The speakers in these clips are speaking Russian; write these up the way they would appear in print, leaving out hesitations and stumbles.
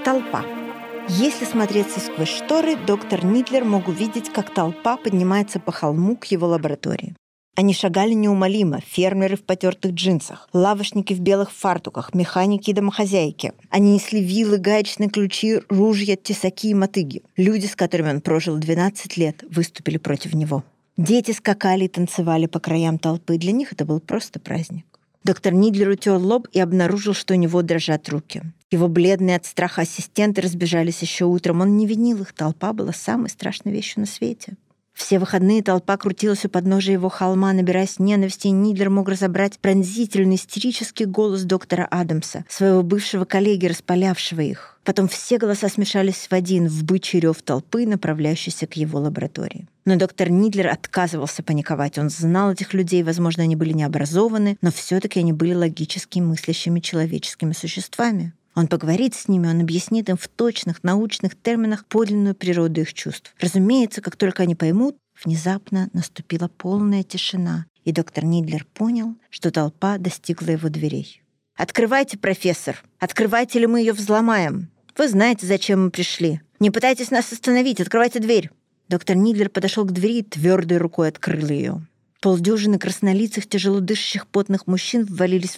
Толпа. Если смотреться сквозь шторы, доктор Нидлер мог увидеть, как толпа поднимается по холму к его лаборатории. Они шагали неумолимо, фермеры в потертых джинсах, лавочники в белых фартуках, механики и домохозяйки. Они несли вилы, гаечные ключи, ружья, тесаки и мотыги. Люди, с которыми он прожил 12 лет, выступили против него. Дети скакали и танцевали по краям толпы. Для них это был просто праздник. Доктор Нидлер утер лоб и обнаружил, что у него дрожат руки. Его бледные от страха ассистенты разбежались еще утром. Он не винил их, толпа была самой страшной вещью на свете. Все выходные толпа крутилась у подножия его холма, набираясь ненависти, и Нидлер мог разобрать пронзительный истерический голос доктора Адамса, своего бывшего коллеги, распалявшего их. Потом все голоса смешались в один, в бычий рев толпы, направляющейся к его лаборатории. Но доктор Нидлер отказывался паниковать. Он знал этих людей, возможно, они были необразованы, но все-таки они были логически мыслящими человеческими существами. Он поговорит с ними, он объяснит им в точных научных терминах подлинную природу их чувств. Разумеется, как только они поймут, внезапно наступила полная тишина, и доктор Нидлер понял, что толпа достигла его дверей. «Открывайте, профессор! Открывайте, или мы ее взломаем! Вы знаете, зачем мы пришли! Не пытайтесь нас остановить! Открывайте дверь!» Доктор Нидлер подошел к двери и твердой рукой открыл ее. Полдюжины краснолицых, тяжело дышащих, потных мужчин ввалились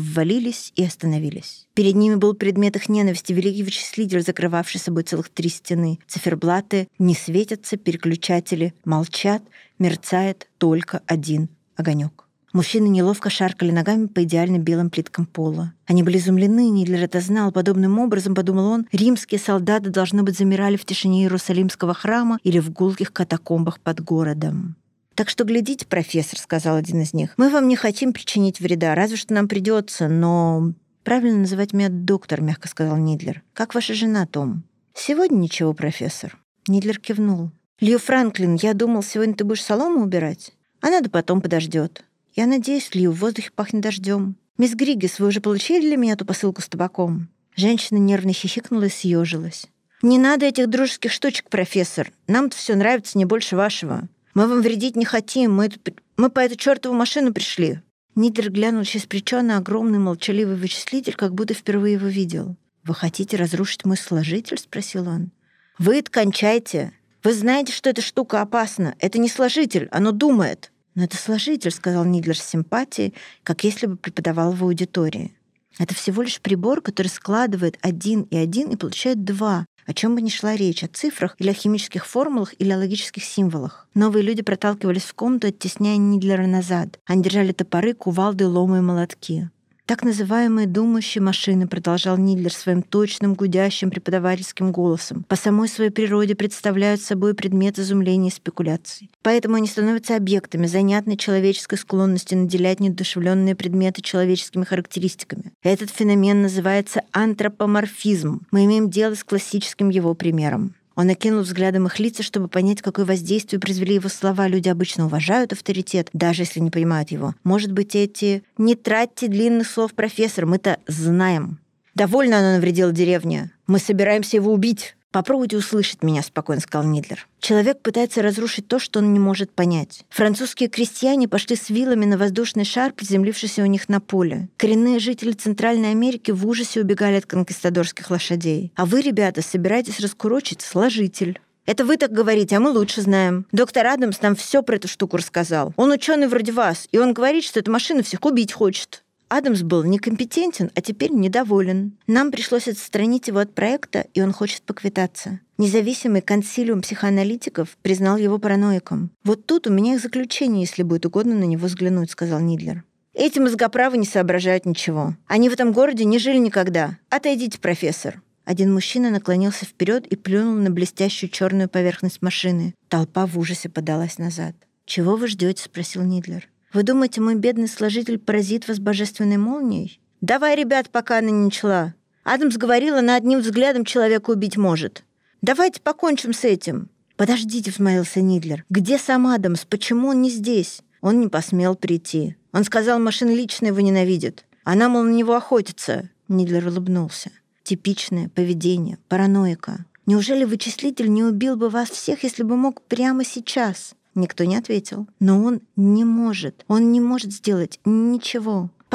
и остановились. Перед ними был предмет их ненависти, великий вычислитель, закрывавший собой целых 3 стены. Циферблаты не светятся, переключатели молчат, мерцает только один огонек. Мужчины неловко шаркали ногами по идеально белым плиткам пола. Они были изумлены, Нидлер это знал. Подобным образом, подумал он, римские солдаты, должно быть, замирали в тишине Иерусалимского храма или в гулких катакомбах под городом. «Так что глядите, профессор», — сказал один из них. «Мы вам не хотим причинить вреда, разве что нам придется, но...» «Правильно называть меня доктор», — мягко сказал Нидлер. «Как ваша жена, Том?» «Сегодня ничего, профессор». Нидлер кивнул. «Лью Франклин, я думал, сегодня ты будешь солому убирать? А надо потом подождет. Я надеюсь, Лью, в воздухе пахнет дождем. Мисс Григгис, вы уже получили для меня эту посылку с табаком?» Женщина нервно хихикнула и съежилась. «Не надо этих дружеских штучек, профессор. Нам-то все нравится не больше вашего. Мы вам вредить не хотим, мы по эту чертову машину пришли». Нидлер глянул через плечо на огромный молчаливый вычислитель, как будто впервые его видел. «Вы хотите разрушить мой сложитель?» — спросил он. «Вы это кончайте. Вы знаете, что эта штука опасна. Это не сложитель, оно думает». «Но это сложитель», — сказал Нидлер с симпатией, как если бы преподавал в аудитории. «Это всего лишь прибор, который складывает 1 и 1 и получает 2. О чем бы ни шла речь, о цифрах или о химических формулах или о логических символах. Новые люди проталкивались в комнату, оттесняя Нидлера назад. Они держали топоры, кувалды, ломы и молотки. «Так называемые думающие машины», — продолжал Нидлер своим точным, гудящим преподавательским голосом, «по самой своей природе представляют собой предмет изумления и спекуляций. Поэтому они становятся объектами занятной человеческой склонности наделять неодушевленные предметы человеческими характеристиками. Этот феномен называется антропоморфизм. Мы имеем дело с классическим его примером». Он окинул взглядом их лица, чтобы понять, какое воздействие произвели его слова. Люди обычно уважают авторитет, даже если не понимают его. Может быть, эти «не тратьте длинных слов, профессор, мы-то знаем». «Довольно оно навредило деревне. Мы собираемся его убить». «Попробуйте услышать меня», — спокойно сказал Нидлер. «Человек пытается разрушить то, что он не может понять. Французские крестьяне пошли с вилами на воздушный шар, приземлившийся у них на поле. Коренные жители Центральной Америки в ужасе убегали от конкистадорских лошадей. А вы, ребята, собираетесь раскурочить сложитель». «Это вы так говорите, а мы лучше знаем. Доктор Адамс нам все про эту штуку рассказал. Он ученый вроде вас, и он говорит, что эта машина всех убить хочет». Адамс был некомпетентен, а теперь недоволен. Нам пришлось отстранить его от проекта, и он хочет поквитаться. Независимый консилиум психоаналитиков признал его параноиком. «Вот тут у меня их заключение, если будет угодно на него взглянуть», — сказал Нидлер. «Эти мозгоправы не соображают ничего. Они в этом городе не жили никогда. Отойдите, профессор». Один мужчина наклонился вперед и плюнул на блестящую черную поверхность машины. Толпа в ужасе подалась назад. «Чего вы ждете?» — спросил Нидлер. «Вы думаете, мой бедный сложитель поразит вас божественной молнией?» «Давай, ребят, пока она не начала. Адамс говорил, она одним взглядом человека убить может. Давайте покончим с этим». «Подождите», — взмолился Нидлер. «Где сам Адамс? Почему он не здесь?» Он не посмел прийти. Он сказал, машина лично его ненавидит. Она, мол, на него охотится. Нидлер улыбнулся. Типичное поведение, параноика. Неужели вычислитель не убил бы вас всех, если бы мог прямо сейчас? Никто не ответил. Но он не может. Он не может сделать ничего.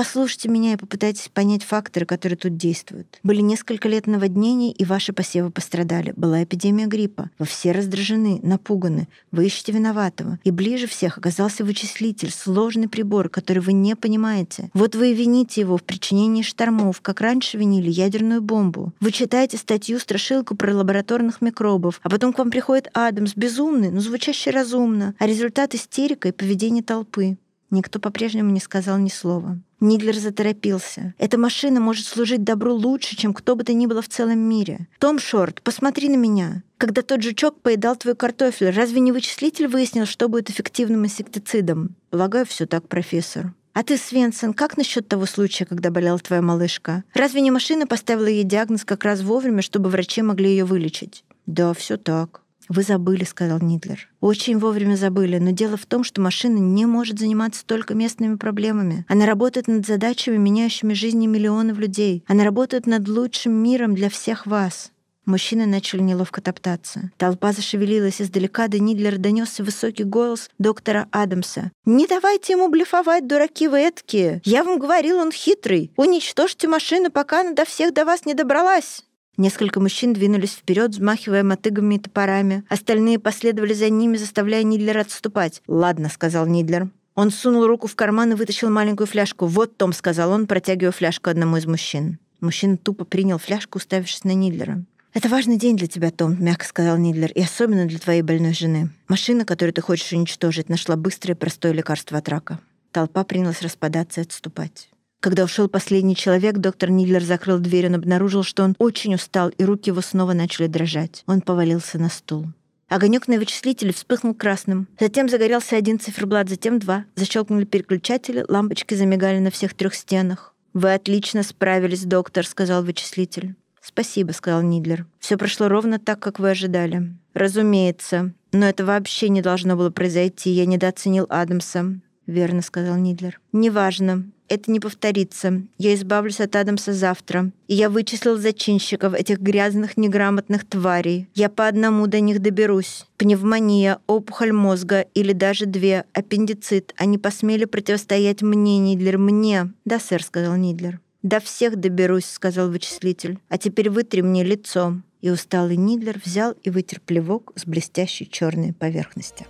послушайте меня и попытайтесь понять факторы, которые тут действуют. Были несколько лет наводнений, и ваши посевы пострадали. Была эпидемия гриппа. Вы все раздражены, напуганы. Вы ищете виноватого. И ближе всех оказался вычислитель, сложный прибор, который вы не понимаете. Вот вы и вините его в причинении штормов, как раньше винили ядерную бомбу. Вы читаете статью-страшилку про лабораторных микробов, а потом к вам приходит Адамс, безумный, но звучащий разумно, а результат — истерика и поведение толпы. Никто по-прежнему не сказал ни слова. Нидлер заторопился. «Эта машина может служить добру лучше, чем кто бы то ни было в целом мире. Том Шорт, посмотри на меня. Когда тот жучок поедал твой картофель, разве не вычислитель выяснил, что будет эффективным инсектицидом? Полагаю, все так, профессор. А ты, Свенсон, как насчет того случая, когда болела твоя малышка? Разве не машина поставила ей диагноз как раз вовремя, чтобы врачи могли ее вылечить?» «Да, все так». «Вы забыли», — сказал Нидлер. «Очень вовремя забыли, но дело в том, что машина не может заниматься только местными проблемами. Она работает над задачами, меняющими жизни миллионов людей. Она работает над лучшим миром для всех вас». Мужчины начали неловко топтаться. Толпа зашевелилась издалека, до Нидлера донесся высокий голос доктора Адамса. «Не давайте ему блефовать, дураки вы эткие! Я вам говорил, он хитрый! Уничтожьте машину, пока она до всех до вас не добралась!» Несколько мужчин двинулись вперед, взмахивая мотыгами и топорами. Остальные последовали за ними, заставляя Нидлера отступать. «Ладно», — сказал Нидлер. Он сунул руку в карман и вытащил маленькую фляжку. «Вот, Том», — сказал он, протягивая фляжку одному из мужчин. Мужчина тупо принял фляжку, уставившись на Нидлера. «Это важный день для тебя, Том», — мягко сказал Нидлер, «и особенно для твоей больной жены. Машина, которую ты хочешь уничтожить, нашла быстрое и простое лекарство от рака». Толпа принялась распадаться и отступать. Когда ушел последний человек, доктор Нидлер закрыл дверь, он обнаружил, что он очень устал, и руки его снова начали дрожать. Он повалился на стул. Огонек на вычислителе вспыхнул красным. Затем загорелся один циферблат, затем два. Защелкнули переключатели, лампочки замигали на всех 3 стенах. «Вы отлично справились, доктор», — сказал вычислитель. «Спасибо», — сказал Нидлер. «Все прошло ровно так, как вы ожидали». «Разумеется. Но это вообще не должно было произойти. Я недооценил Адамса». «Верно», — сказал Нидлер. «Неважно. Это не повторится. Я избавлюсь от Адамса завтра. И я вычислил зачинщиков, этих грязных, неграмотных тварей. Я по одному до них доберусь. Пневмония, опухоль мозга или даже 2, аппендицит. Они посмели противостоять мне, Нидлер, мне». «Да, сэр», — сказал Нидлер. «До всех доберусь», — сказал вычислитель. «А теперь вытри мне лицо». И усталый Нидлер взял и вытер плевок с блестящей черной поверхности.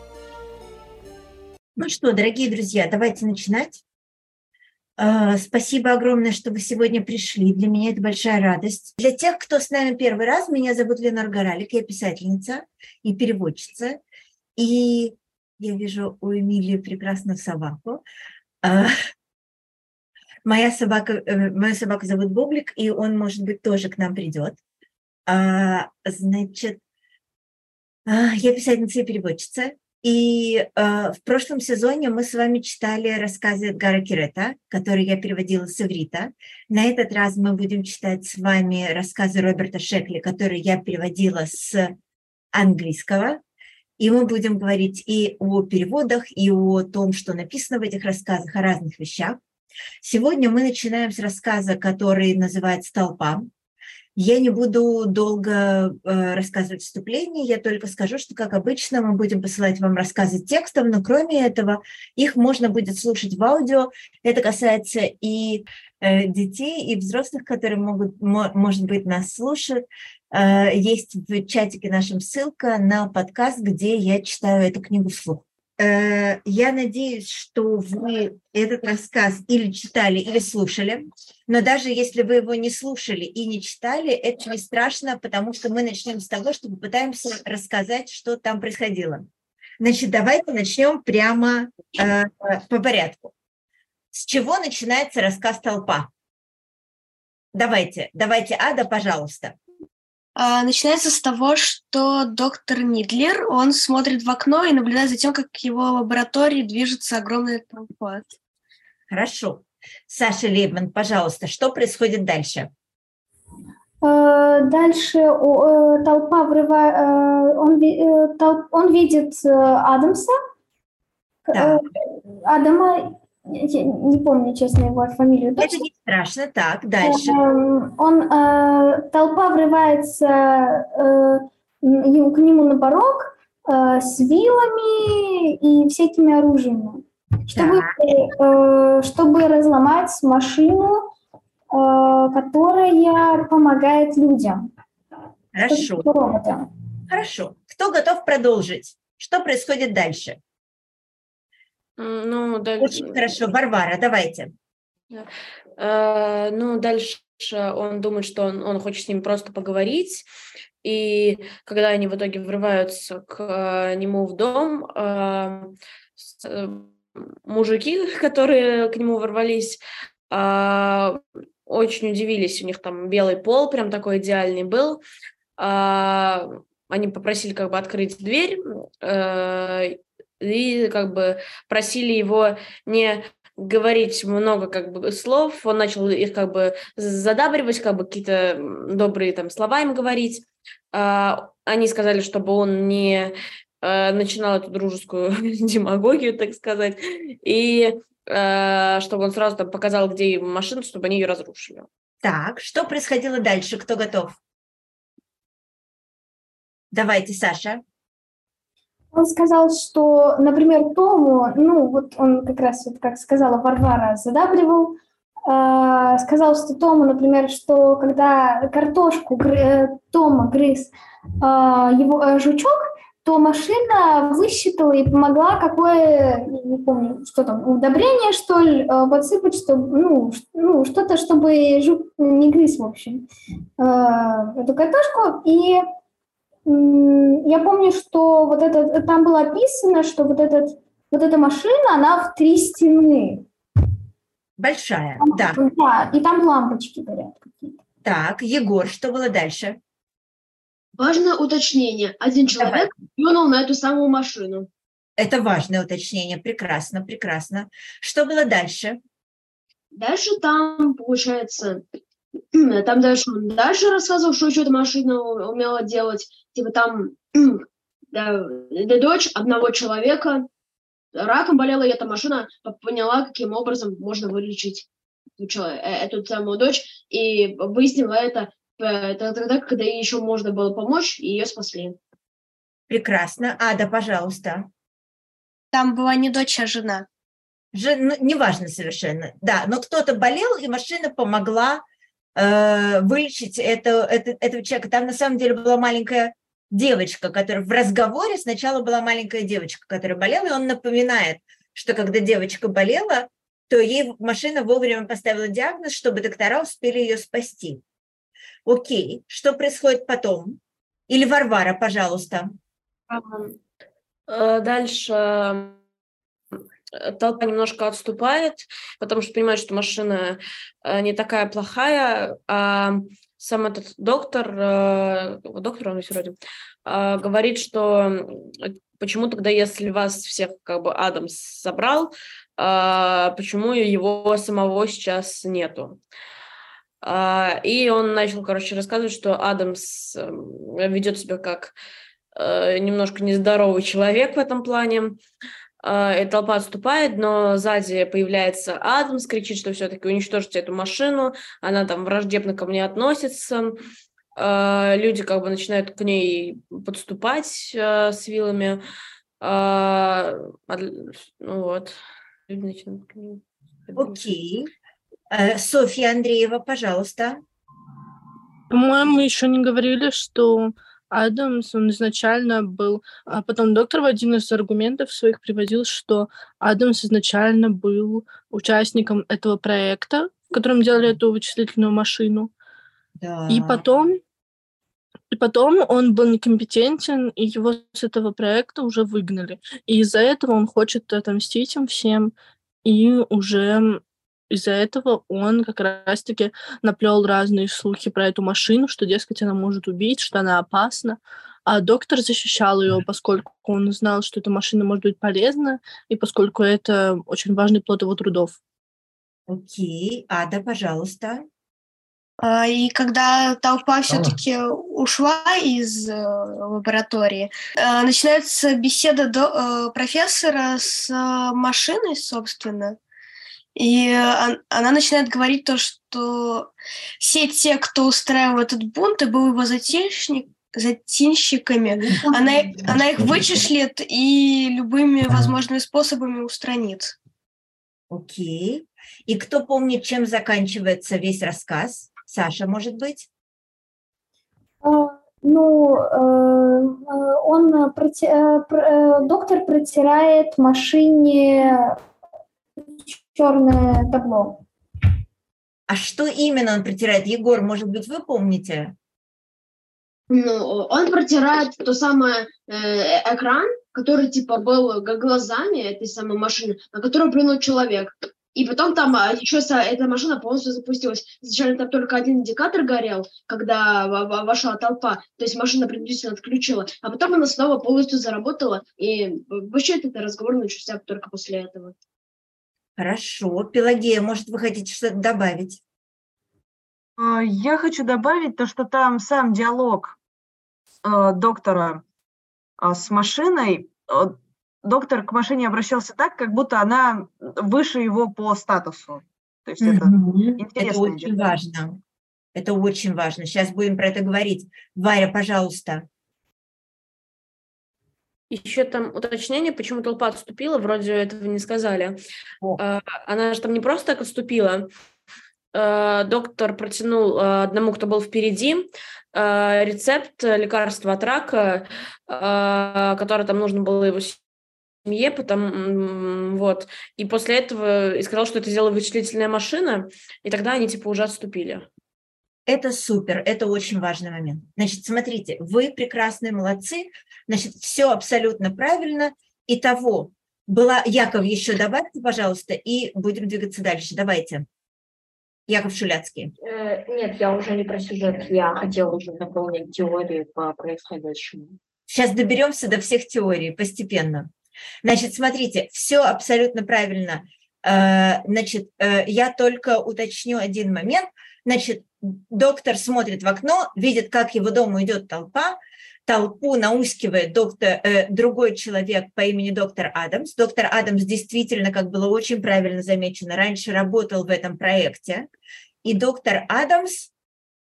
Ну что, дорогие друзья, давайте начинать. Спасибо огромное, что вы сегодня пришли. Для меня это большая радость. Для тех, кто с нами первый раз, меня зовут Ленор Горалик, я писательница и переводчица. И я вижу у Эмилии прекрасную собаку. Мою собаку зовут Бублик, и он, может быть, тоже к нам придет. Значит, я писательница и переводчица. И в прошлом сезоне мы с вами читали рассказы Эдгара Керета, которые я переводила с иврита. На этот раз мы будем читать с вами рассказы Роберта Шекли, которые я переводила с английского. И мы будем говорить и о переводах, и о том, что написано в этих рассказах, о разных вещах. Сегодня мы начинаем с рассказа, который называется «Толпа». Я не буду долго рассказывать вступление, я только скажу, что, как обычно, мы будем посылать вам рассказы текстом, но кроме этого их можно будет слушать в аудио. Это касается и детей, и взрослых, которые может быть, нас слушают. Есть в чатике нашем ссылка на подкаст, где я читаю эту книгу вслух. Я надеюсь, что вы этот рассказ или читали, или слушали, но даже если вы его не слушали и не читали, это не страшно, потому что мы начнем с того, что попытаемся рассказать, что там происходило. Значит, давайте начнем прямо по порядку. С чего начинается рассказ «Толпа»? Давайте, Ада, пожалуйста. Начинается с того, что доктор Нидлер, он смотрит в окно и наблюдает за тем, как в его лаборатории движется огромная толпа. Хорошо. Саша Лейбман, пожалуйста, что происходит дальше? Дальше толпа он видит Адамса. Да. Адама, я не помню, честно, его фамилию. Это не страшно. Так, дальше. Толпа врывается к нему на порог с вилами и всякими оружиями. чтобы разломать машину, которая помогает людям. Хорошо. Роботам. Хорошо. Кто готов продолжить? Что происходит дальше? Ну, дальше... Очень хорошо. Варвара, давайте. Дальше он думает, что он хочет с ним просто поговорить. И когда они в итоге врываются к нему в дом, мужики, которые к нему ворвались, очень удивились. У них там белый пол прям такой идеальный был. Они попросили как бы открыть дверь и как бы просили его не говорить много как бы слов. Он начал их как бы задабривать, как бы какие-то добрые там слова им говорить. Они сказали, чтобы он не начинал эту дружескую демагогию, так сказать, и чтобы он сразу там показал, где машина, чтобы они ее разрушили. Так, что происходило дальше? Кто готов? Давайте, Саша. Он сказал, что, например, Тому, он как раз, как сказала Варвара, задабривал, сказал, что Тому, например, что когда картошку Тома грыз его жучок, то машина высчитала и помогла какое, не помню, что там, удобрение, что ли, подсыпать, чтобы, что-то, чтобы жук не грыз, в общем, эту картошку. И я помню, что там было описано, что вот эта машина, она в 3 стены. Большая, да. Да, и там лампочки горят какие-то. Так, Егор, что было дальше? Важное уточнение. Один человек плюнул на эту самую машину. Это важное уточнение. Прекрасно, прекрасно. Что было дальше? Дальше там, получается, дальше он рассказывал, что эта машина умела делать. Типа там дочь одного человека раком болела, и эта машина поняла, каким образом можно вылечить эту самую дочь, и выяснила это тогда, когда ей еще можно было помочь, и ее спасли. Прекрасно. Ада, пожалуйста. Там была не дочь, а жена. Неважно совершенно. Да, но кто-то болел, и машина помогла вылечить этого человека. Там на самом деле была маленькая девочка, которая в разговоре сначала была маленькая девочка, которая болела, и он напоминает, что когда девочка болела, то ей машина вовремя поставила диагноз, чтобы доктора успели ее спасти. Окей, что происходит потом? Или Варвара, пожалуйста. Дальше толпа немножко отступает, потому что понимает, что машина не такая плохая, а сам этот доктор он вроде, говорит, что почему тогда, если вас всех как бы Адамс собрал, почему его самого сейчас нету? И он начал, рассказывать, что Адамс ведет себя как немножко нездоровый человек в этом плане. И толпа отступает, но сзади появляется Адамс, кричит, что все-таки уничтожите эту машину, она там враждебно ко мне относится. Люди как бы начинают к ней подступать с вилами. Люди начинают к ней. Окей. Софья Андреева, пожалуйста. По-моему, еще не говорили, что Адамс, он изначально был... А потом доктор в один из аргументов своих приводил, что Адамс изначально был участником этого проекта, в котором делали эту вычислительную машину. Да. И потом он был некомпетентен, и его с этого проекта уже выгнали. И из-за этого он хочет отомстить им всем, и уже... Из-за этого он как раз-таки наплел разные слухи про эту машину, что, дескать, она может убить, что она опасна. А доктор защищал ее, поскольку он знал, что эта машина может быть полезна, и поскольку это очень важный плод его трудов. Окей. Ада, пожалуйста. И когда толпа все-таки ушла из лаборатории, начинается беседа профессора с машиной, собственно. И она начинает говорить то, что все те, кто устраивал этот бунт и был его затенщиками, она их вычислит и любыми возможными способами устранит. Окей. И кто помнит, чем заканчивается весь рассказ? Саша, может быть? Доктор протирает машине черное табло. А что именно он протирает? Егор, может быть, вы помните? Ну, он протирает то самое экран, который типа был глазами этой самой машины, на которую плюнул человек. И потом там еще эта машина полностью запустилась. Изначально там только один индикатор горел, когда вошла толпа, то есть машина предварительно отключила, а потом она снова полностью заработала, и вообще этот разговор начался только после этого. Хорошо. Пелагея, может, вы хотите что-то добавить? Я хочу добавить то, что там сам диалог доктора с машиной. Доктор к машине обращался так, как будто она выше его по статусу. То есть это интересно. Это очень важно. Это очень важно. Сейчас будем про это говорить. Варя, пожалуйста. Еще там уточнение, почему толпа отступила, вроде этого не сказали. Она же там не просто так отступила. Доктор протянул одному, кто был впереди, рецепт лекарства от рака, который там нужно было его семье, вот. И после этого и сказал, что это сделала вычислительная машина, и тогда они типа уже отступили. Это супер, это очень важный момент. Значит, смотрите, вы прекрасные, молодцы, значит, все абсолютно правильно. Итого, Яков, еще добавьте, пожалуйста, и будем двигаться дальше. Давайте. Яков Шуляцкий. Нет, я уже не про сюжет, я хотела уже дополнить теорию по происходящему. Сейчас доберемся до всех теорий постепенно. Значит, смотрите, все абсолютно правильно. Значит, я только уточню один момент. Значит, доктор смотрит в окно, видит, как его дому идет толпа. Толпу наускивает другой человек по имени доктор Адамс. Доктор Адамс действительно, как было очень правильно замечено, раньше работал в этом проекте. И доктор Адамс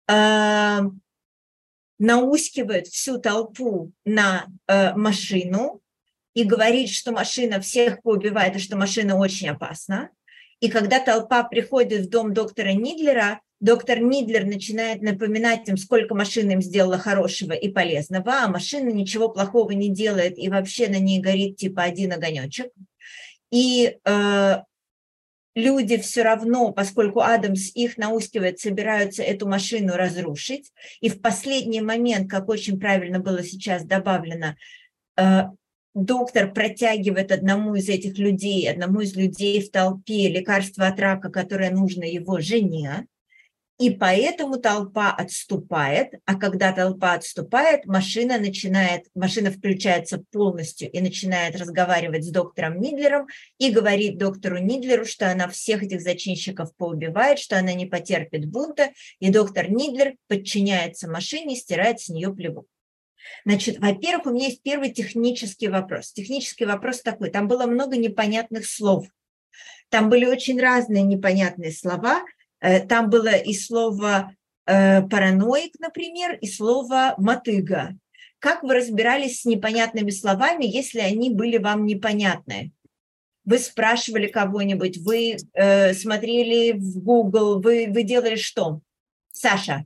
наускивает всю толпу на машину и говорит, что машина всех поубивает, и что машина очень опасна. И когда толпа приходит в дом доктора Нидлера, доктор Нидлер начинает напоминать им, сколько машина им сделала хорошего и полезного, а машина ничего плохого не делает, и вообще на ней горит типа один огонечек. И люди все равно, поскольку Адамс их наускивает, собираются эту машину разрушить. И в последний момент, как очень правильно было сейчас добавлено, доктор протягивает одному из людей в толпе лекарство от рака, которое нужно его жене, и поэтому толпа отступает, а когда толпа отступает, машина включается полностью и начинает разговаривать с доктором Нидлером и говорит доктору Нидлеру, что она всех этих зачинщиков поубивает, что она не потерпит бунта, и доктор Нидлер подчиняется машине, стирает с нее плеву. Значит, во-первых, у меня есть первый технический вопрос. Технический вопрос такой. Там было много непонятных слов. Там были очень разные непонятные слова. Там было и слово параноик, например, и слово мотыга. Как вы разбирались с непонятными словами, если они были вам непонятны? Вы спрашивали кого-нибудь, вы смотрели в Google, вы делали что? Саша?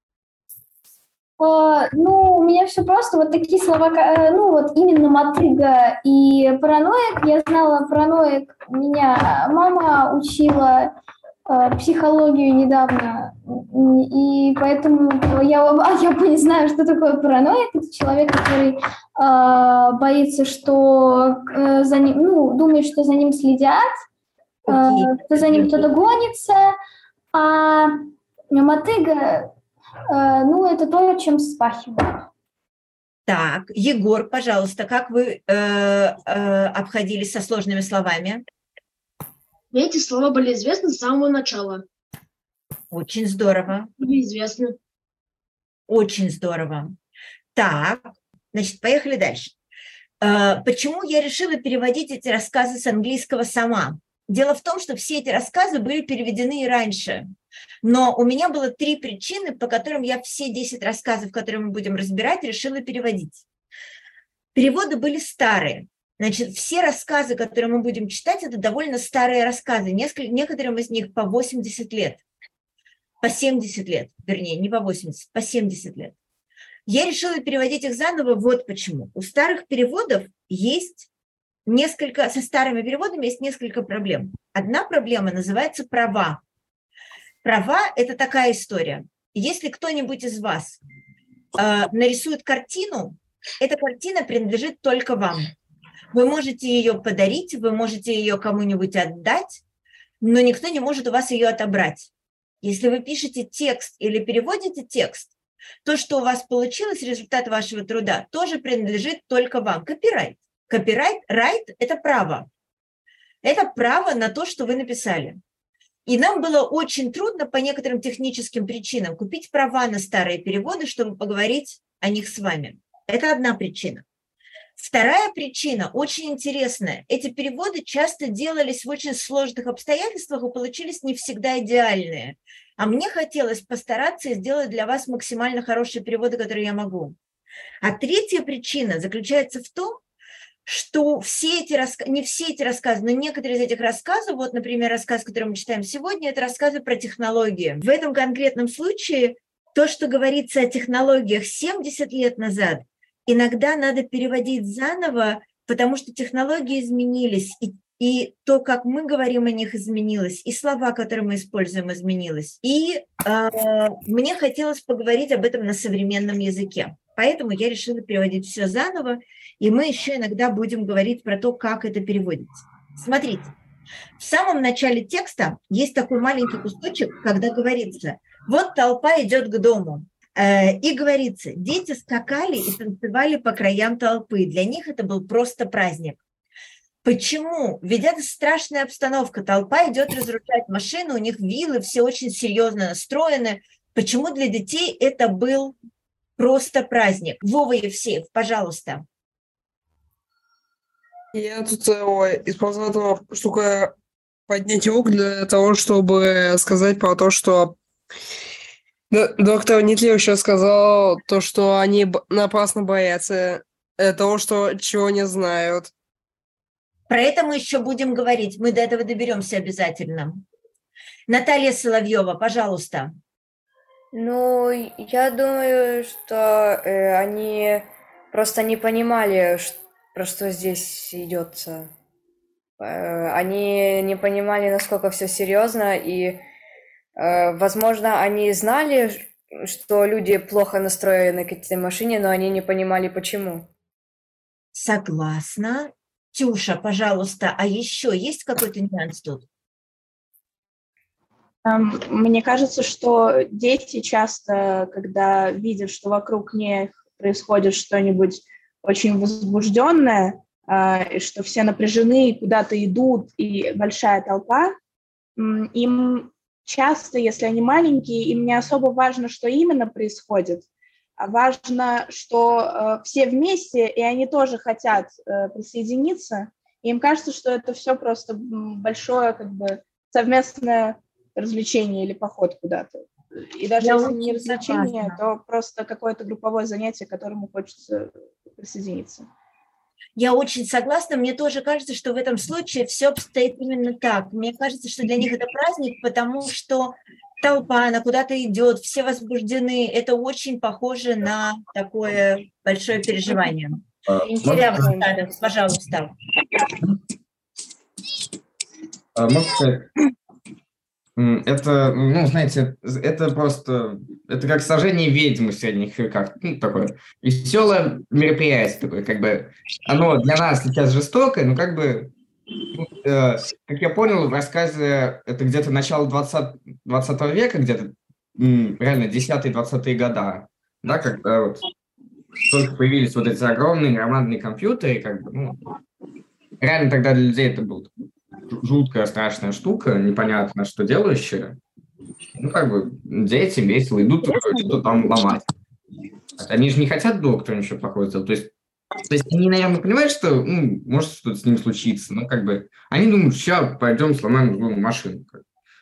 У меня все просто. Вот такие слова, именно мотыга и параноик. Я знала параноик, меня мама учила психологию недавно, и поэтому я не знаю, что такое параноик. Это человек, который боится, что за ним, думает, что за ним следят, что за ним кто-то гонится, а мотыга, это то, чем спахивают. Так, Егор, пожалуйста, как вы обходились со сложными словами? Эти слова были известны с самого начала. Очень здорово. Известны. Очень здорово. Так, значит, поехали дальше. Почему я решила переводить эти рассказы с английского сама? Дело в том, что все эти рассказы были переведены и раньше. Но у меня было 3 причины, по которым я все 10 рассказов, которые мы будем разбирать, решила переводить. Переводы были старые. Значит, все рассказы, которые мы будем читать, это довольно старые рассказы. Некоторым из них по 80 лет, по 70 лет, вернее, не по 80, по 70 лет. Я решила переводить их заново вот почему. У старых переводов есть со старыми переводами есть несколько проблем. Одна проблема называется права. Права – это такая история. Если кто-нибудь из вас нарисует картину, эта картина принадлежит только вам. Вы можете ее подарить, вы можете ее кому-нибудь отдать, но никто не может у вас ее отобрать. Если вы пишете текст или переводите текст, то, что у вас получилось, результат вашего труда, тоже принадлежит только вам. Копирайт. Копирайт – это право. Это право на то, что вы написали. И нам было очень трудно по некоторым техническим причинам купить права на старые переводы, чтобы поговорить о них с вами. Это одна причина. Вторая причина очень интересная. Эти переводы часто делались в очень сложных обстоятельствах и получились не всегда идеальные. А мне хотелось постараться сделать для вас максимально хорошие переводы, которые я могу. А третья причина заключается в том, что не все эти рассказы, но некоторые из этих рассказов, вот, например, рассказ, который мы читаем сегодня, это рассказы про технологии. В этом конкретном случае то, что говорится о технологиях 70 лет назад, иногда надо переводить заново, потому что технологии изменились, и то, как мы говорим о них, изменилось, и слова, которые мы используем, изменилось. И мне хотелось поговорить об этом на современном языке. Поэтому я решила переводить все заново, и мы еще иногда будем говорить про то, как это переводится. Смотрите, в самом начале текста есть такой маленький кусочек, когда говорится, вот толпа идет к дому, и говорится, дети скакали и танцевали по краям толпы, для них это был просто праздник. Почему? Ведь это страшная обстановка, толпа идет разрушать машину, у них виллы, все очень серьезно настроены. Почему для детей это был просто праздник? Вова Евсеев, пожалуйста. Я тут использовал эту штуку поднять звук для того, чтобы сказать про то, что доктор Нитлер еще сказал то, что они напрасно боятся того, чего не знают. Про это мы еще будем говорить, мы до этого доберемся обязательно. Наталья Соловьева, пожалуйста. Ну, я думаю, что они просто не понимали, про что здесь идется. Они не понимали, насколько все серьезно, и, возможно, они знали, что люди плохо настроены к этой машине, но они не понимали, почему. Согласна. Тюша, пожалуйста, а еще есть какой-то нюанс тут? Мне кажется, что дети часто, когда видят, что вокруг них происходит что-нибудь очень возбужденное, и что все напряжены, куда-то идут, и большая толпа, им часто, если они маленькие, им не особо важно, что именно происходит, а важно, что все вместе, и они тоже хотят присоединиться, и им кажется, что это все просто большое совместное развлечение или поход куда-то. И даже если не развлечение, то просто какое-то групповое занятие, к которому хочется присоединиться. Я очень согласна. Мне тоже кажется, что в этом случае все обстоит именно так. Мне кажется, что для них это праздник, потому что толпа, она куда-то идет, все возбуждены. Это очень похоже на такое большое переживание. Интересно, пожалуйста. Можно сказать? Это, знаете, это просто, это как сожжение ведьмы в средних веках. Такое веселое мероприятие такое, оно для нас сейчас жестокое, но как я понял, в рассказе это где-то начало 20 века, где-то реально 10-20-е года, да, когда только появились вот эти огромные громадные компьютеры, реально тогда для людей это было жуткая, страшная штука, непонятно, что делающая. Дети весело идут, что-то там ломать. Они же не хотят доктора ничего плохого сделать. То есть они, наверное, понимают, что может что-то с ним случиться. Но они думают, сейчас пойдем сломаем машину.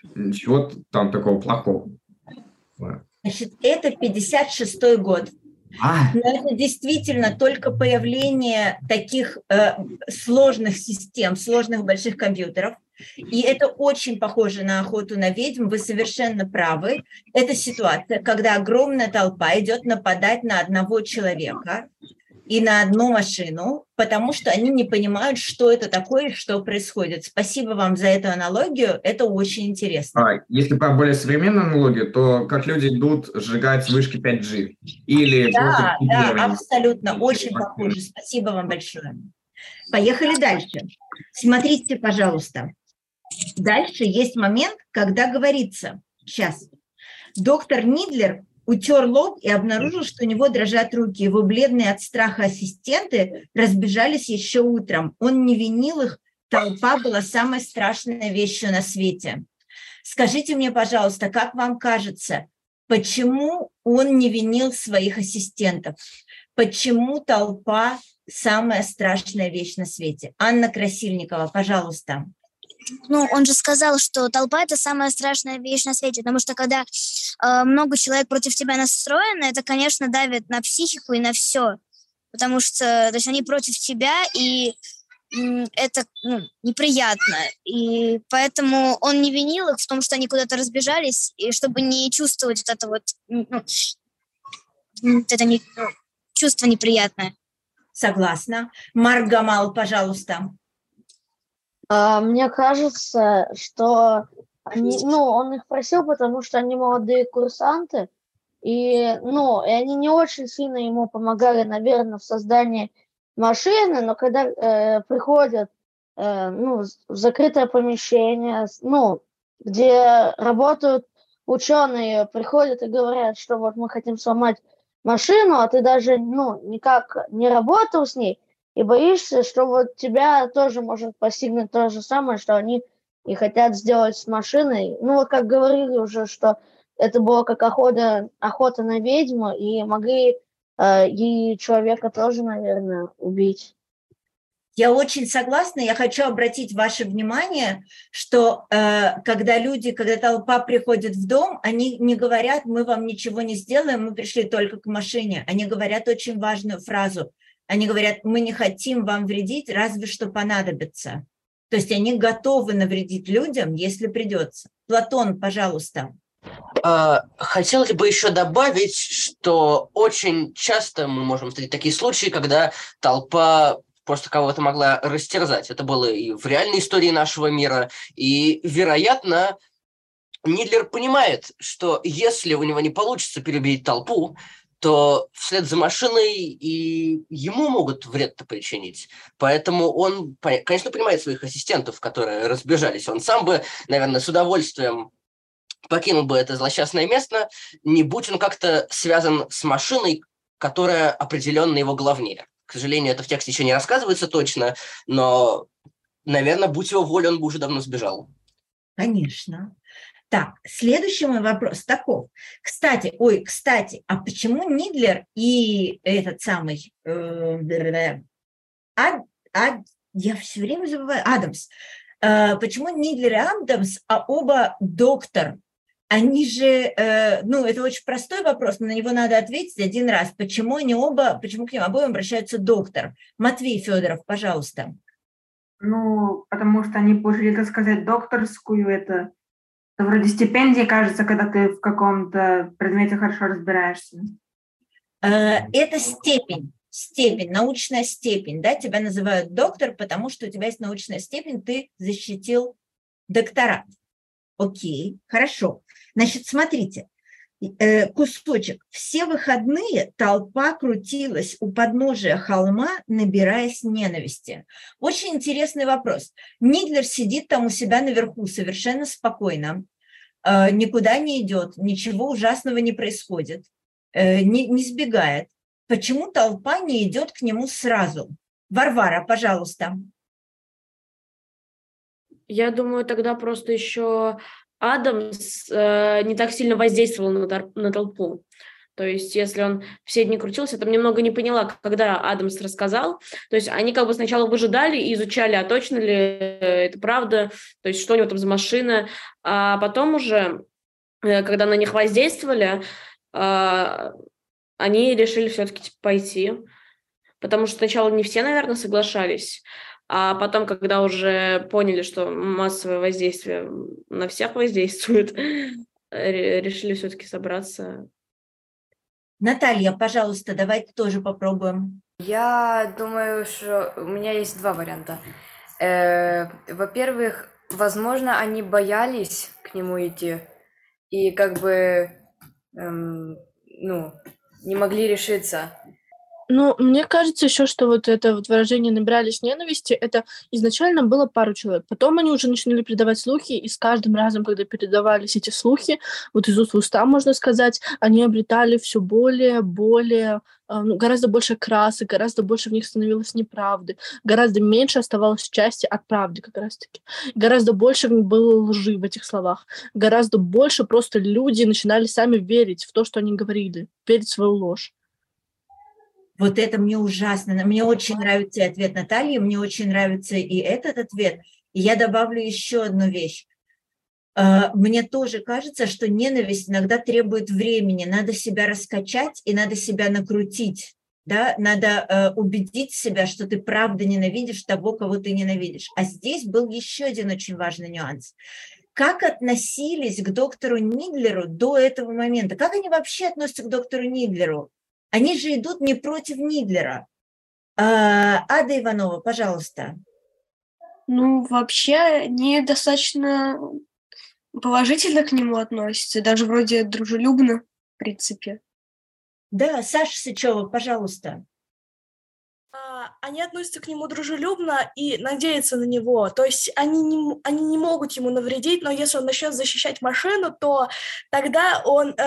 Ничего там такого плохого. Значит, это 56-й год. Но это действительно только появление таких сложных систем, сложных больших компьютеров. И это очень похоже на охоту на ведьм, вы совершенно правы. Это ситуация, когда огромная толпа идет нападать на одного человека и на одну машину, потому что они не понимают, что это такое, что происходит. Спасибо вам за эту аналогию, это очень интересно. Если про более современную аналогию, то как люди идут сжигать вышки 5G или Да, просто абсолютно, очень похоже. Спасибо вам большое. Поехали дальше. Смотрите, пожалуйста. Дальше есть момент, когда говорится, сейчас, доктор Нидлер утер лоб и обнаружил, что у него дрожат руки. Его бледные от страха ассистенты разбежались еще утром. Он не винил их, толпа была самой страшной вещью на свете. Скажите мне, пожалуйста, как вам кажется, почему он не винил своих ассистентов? Почему толпа самая страшная вещь на свете? Анна Красильникова, пожалуйста. Ну, он же сказал, что толпа – это самая страшная вещь на свете, потому что когда много человек против тебя настроено, это, конечно, давит на психику и на все, потому что, то есть, они против тебя, и это неприятно, и поэтому он не винил их в том, что они куда-то разбежались, и чтобы не чувствовать вот это вот, это чувство неприятное. Согласна. Маргамал, пожалуйста. Мне кажется, что он их просил, потому что они молодые курсанты, и они не очень сильно ему помогали, наверное, в создании машины, но когда приходят в закрытое помещение, где работают ученые, приходят и говорят, что вот мы хотим сломать машину, а ты даже никак не работал с ней, и боишься, что вот тебя тоже может постигнуть то же самое, что они и хотят сделать с машиной. Вот как говорили уже, что это было как охота на ведьму, и могли и человека тоже, наверное, убить. Я очень согласна. Я хочу обратить ваше внимание, что когда толпа приходит в дом, они не говорят, мы вам ничего не сделаем, мы пришли только к машине. Они говорят очень важную фразу. Они говорят, мы не хотим вам вредить, разве что понадобится. То есть они готовы навредить людям, если придется. Платон, пожалуйста. Хотелось бы еще добавить, что очень часто мы можем встретить такие случаи, когда толпа просто кого-то могла растерзать. Это было и в реальной истории нашего мира. И, вероятно, Нидлер понимает, что если у него не получится перебить толпу, то вслед за машиной и ему могут вред-то причинить. Поэтому он, конечно, понимает своих ассистентов, которые разбежались. Он сам бы, наверное, с удовольствием покинул бы это злосчастное место, не будь он как-то связан с машиной, которая определенно его главнее. К сожалению, это в тексте еще не рассказывается точно, но, наверное, будь его воля, он бы уже давно сбежал. Конечно. Так, следующий мой вопрос таков. Кстати, а почему Нидлер и этот самый, я все время забываю, Адамс, почему Нидлер и Адамс, а оба доктор? Они же, это очень простой вопрос, но на него надо ответить один раз. Почему к ним обоим обращаются доктор? Матвей Федоров, пожалуйста. Потому что они получили, так сказать, докторскую, это вроде стипендии, кажется, когда ты в каком-то предмете хорошо разбираешься. Это степень, научная степень, да, тебя называют доктор, потому что у тебя есть научная степень, ты защитил докторат. Окей, хорошо. Значит, смотрите, кусочек. Все выходные толпа крутилась у подножия холма, набираясь ненависти. Очень интересный вопрос. Нидлер сидит там у себя наверху совершенно спокойно, никуда не идет, ничего ужасного не происходит, не сбегает. Почему толпа не идет к нему сразу? Варвара, пожалуйста. Я думаю, тогда просто еще Адамс не так сильно воздействовал на толпу. То есть, если он все дни крутился, там немного не поняла, когда Адамс рассказал. То есть, они как бы сначала выжидали и изучали, а точно ли это правда, то есть, что у него там за машина. А потом уже, когда на них воздействовали, они решили все-таки пойти, потому что сначала не все, наверное, соглашались, а потом, когда уже поняли, что массовое воздействие на всех воздействует, решили все-таки собраться. Наталья, пожалуйста, давайте тоже попробуем. Я думаю, что у меня есть два варианта. Во-первых, возможно, они боялись к нему идти и как бы, не могли решиться. Ну, мне кажется еще, что вот это вот выражение «набрались ненависти» — это изначально было пару человек. Потом они уже начали передавать слухи, и с каждым разом, когда передавались эти слухи, вот из уст в уста, можно сказать, они обретали все более, гораздо больше красок, гораздо больше в них становилось неправды, гораздо меньше оставалось части от правды как раз-таки. Гораздо больше в них было лжи в этих словах. Гораздо больше просто люди начинали сами верить в то, что они говорили, верить в свою ложь. Вот это мне ужасно. Мне очень нравится и ответ Натальи, мне очень нравится и этот ответ. И я добавлю еще одну вещь. Мне тоже кажется, что ненависть иногда требует времени. Надо себя раскачать и надо себя накрутить. Да? Надо убедить себя, что ты правда ненавидишь того, кого ты ненавидишь. А здесь был еще один очень важный нюанс. Как относились к доктору Нидлеру до этого момента? Как они вообще относятся к доктору Нидлеру? Они же идут не против Нидлера. Ада Иванова, пожалуйста. Ну, вообще, они достаточно положительно к нему относятся, даже вроде дружелюбно, в принципе. Да, Саша Сычева, пожалуйста. Они относятся к нему дружелюбно и надеются на него. То есть они не могут ему навредить, но если он начнет защищать машину, то тогда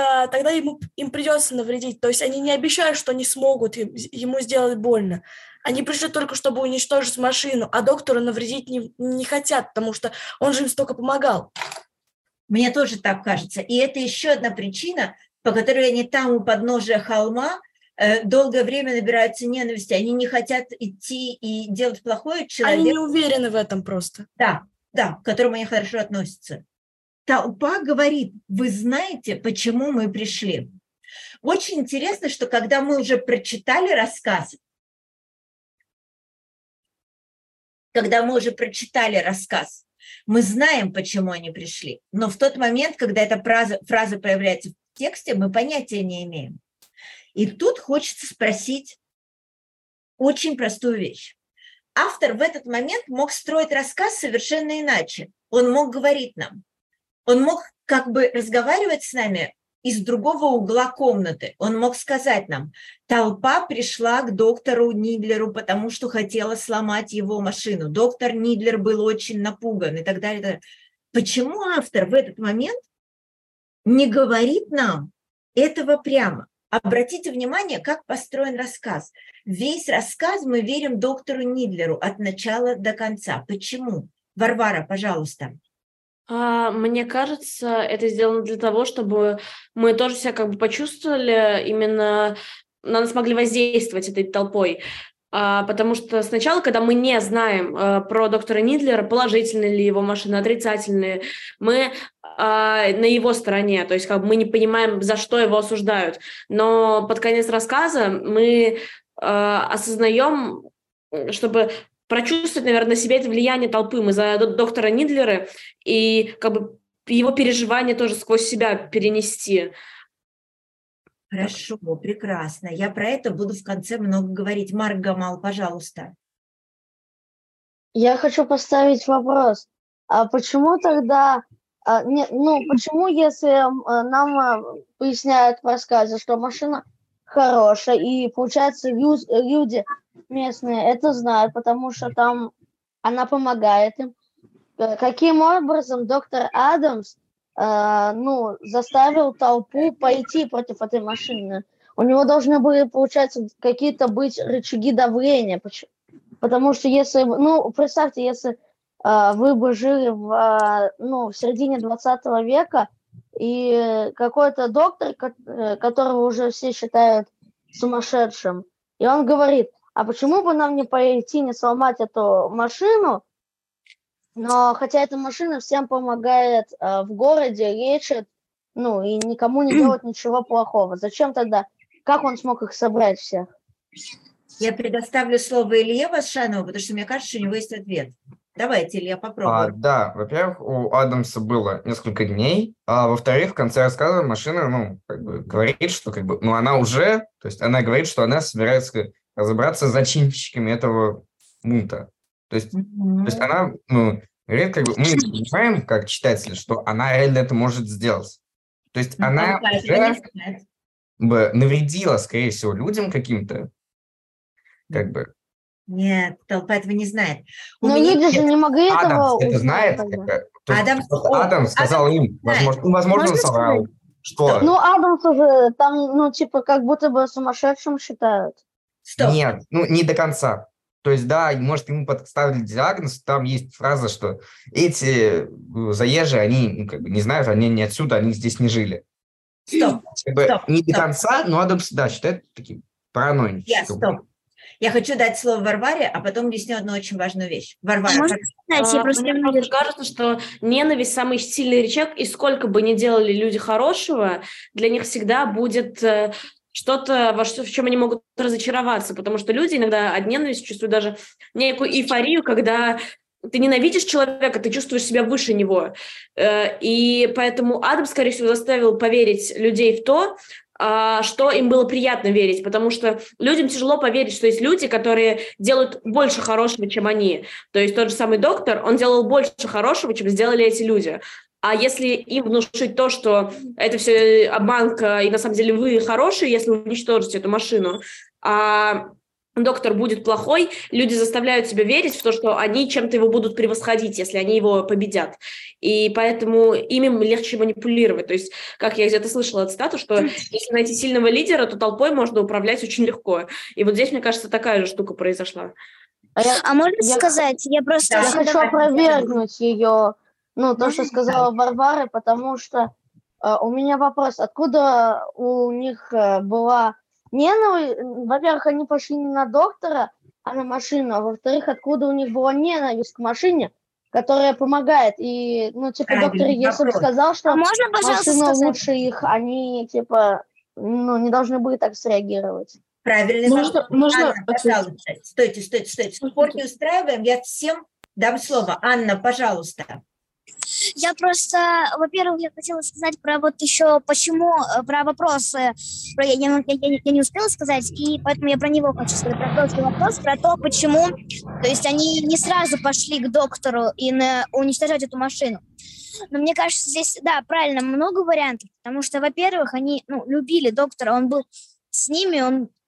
им придется навредить. То есть они не обещают, что не смогут ему сделать больно. Они пришли только, чтобы уничтожить машину, а доктору навредить не хотят, потому что он же им столько помогал. Мне тоже так кажется. И это еще одна причина, по которой они там у подножия холма долгое время набираются ненависти. Они не хотят идти и делать плохое человеку. Они не уверены в этом просто. Да, к которому они хорошо относятся. Толпа говорит: вы знаете, почему мы пришли? Очень интересно, что когда мы уже прочитали рассказ, мы знаем, почему они пришли. Но в тот момент, когда эта фраза появляется в тексте, мы понятия не имеем. И тут хочется спросить очень простую вещь. Автор в этот момент мог строить рассказ совершенно иначе. Он мог говорить нам, он мог как бы разговаривать с нами из другого угла комнаты. Он мог сказать нам: толпа пришла к доктору Нидлеру, потому что хотела сломать его машину. Доктор Нидлер был очень напуган и так далее. Почему автор в этот момент не говорит нам этого прямо? Обратите внимание, как построен рассказ. Весь рассказ мы верим доктору Нидлеру от начала до конца. Почему? Варвара, пожалуйста. Мне кажется, это сделано для того, чтобы мы тоже себя как бы почувствовали, именно на нас могли воздействовать этой толпой. Потому что сначала, когда мы не знаем про доктора Нидлера, положительные ли его машины, отрицательные, мы на его стороне, то есть как бы мы не понимаем, за что его осуждают. Но под конец рассказа мы осознаем, чтобы прочувствовать, наверное, на себе это влияние толпы. Мы за доктора Нидлера и как бы его переживания тоже сквозь себя перенести. Хорошо, прекрасно. Я про это буду в конце много говорить. Марк Гамал, пожалуйста. Я хочу поставить вопрос. А почему тогда... почему, если нам поясняют в рассказе, что машина хорошая, и, получается, люди местные это знают, потому что там она помогает им, каким образом доктор Адамс заставил толпу пойти против этой машины? У него должны были, получается, какие-то быть рычаги давления. Потому что если... представьте, если вы бы жили в середине 20 века, и какой-то доктор, которого уже все считают сумасшедшим, и он говорит: а почему бы нам не пойти, не сломать эту машину, но хотя эта машина всем помогает в городе, лечит, и никому не делает ничего плохого. Зачем тогда как он смог их собрать всех? Я предоставлю слово Илье Васшанову, потому что мне кажется, что у него есть ответ. Давайте, Илья, попробуем. Да, во-первых, у Адамса было несколько дней, а во-вторых, в конце рассказа машина, говорит, что, она уже, то есть она говорит, что она собирается разобраться с зачинщиками этого бунта. То есть она, говорит, мы понимаем, как читатели, что она реально это может сделать. То есть она уже навредила, скорее всего, людям каким-то, Нет, толпа этого не знает. Но люди же не могли этого это знает. Адамс сказал им, возможно, он соврал. Что? Ну, Адамс уже там, как будто бы сумасшедшим считают. Стоп. Нет, не до конца. То есть, да, может, ему подставили диагноз, там есть фраза, что эти заезжие, они не знают, они не отсюда, они здесь не жили. Стоп. Не до конца, но Адамс, да, считает таким параноиком. Стоп. Я хочу дать слово Варваре, а потом объясню одну очень важную вещь. Варвара. Мне просто кажется, что ненависть самый сильный рычаг, и сколько бы ни делали люди хорошего, для них всегда будет что-то, в чем они могут разочароваться, потому что люди иногда от ненависти чувствуют даже некую эйфорию, когда ты ненавидишь человека, ты чувствуешь себя выше него. И поэтому Адам, скорее всего, заставил поверить людей в то, что им было приятно верить, потому что людям тяжело поверить, что есть люди, которые делают больше хорошего, чем они. То есть тот же самый доктор, он делал больше хорошего, чем сделали эти люди. А если им внушить то, что это все обманка, и на самом деле вы хорошие, если вы уничтожите эту машину, а доктор будет плохой, люди заставляют себя верить в то, что они чем-то его будут превосходить, если они его победят. И поэтому ими легче манипулировать. То есть, как я где-то слышала цитату, что если найти сильного лидера, то толпой можно управлять очень легко. И вот здесь, мне кажется, такая же штука произошла. Можно сказать? Я хочу опровергнуть ее, то, что сказала Варвара, потому что у меня вопрос, откуда у них была ненависть? Во-первых, они пошли не на доктора, а на машину, а во-вторых, откуда у них была ненависть к машине, которая помогает. И, доктор, если бы сказал, что машина лучше их, они, не должны были так среагировать. Правильно. Можно пожалуйста. Стойте. Спор не устраиваем. Я всем дам слово. Анна, пожалуйста. Я просто, во-первых, я хотела сказать про еще почему, про вопросы, я не успела сказать, и поэтому я про него хочу сказать, про прошлый вопрос, про то, почему, то есть они не сразу пошли к доктору и уничтожать эту машину. Но мне кажется, здесь, да, правильно, много вариантов, потому что, во-первых, они, любили доктора, он был с ними,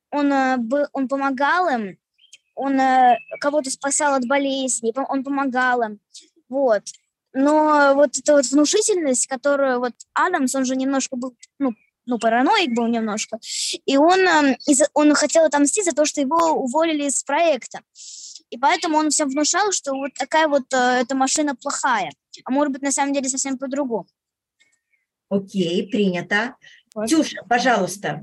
он помогал им, он кого-то спасал от болезней, он помогал им, вот. Но вот эта вот внушительность, которую Адамс, он же немножко был, параноик был немножко, и он хотел отомстить за то, что его уволили из проекта. И поэтому он всем внушал, что вот такая эта машина плохая. А может быть, на самом деле, совсем по-другому. Окей, принято. Тюша, пожалуйста.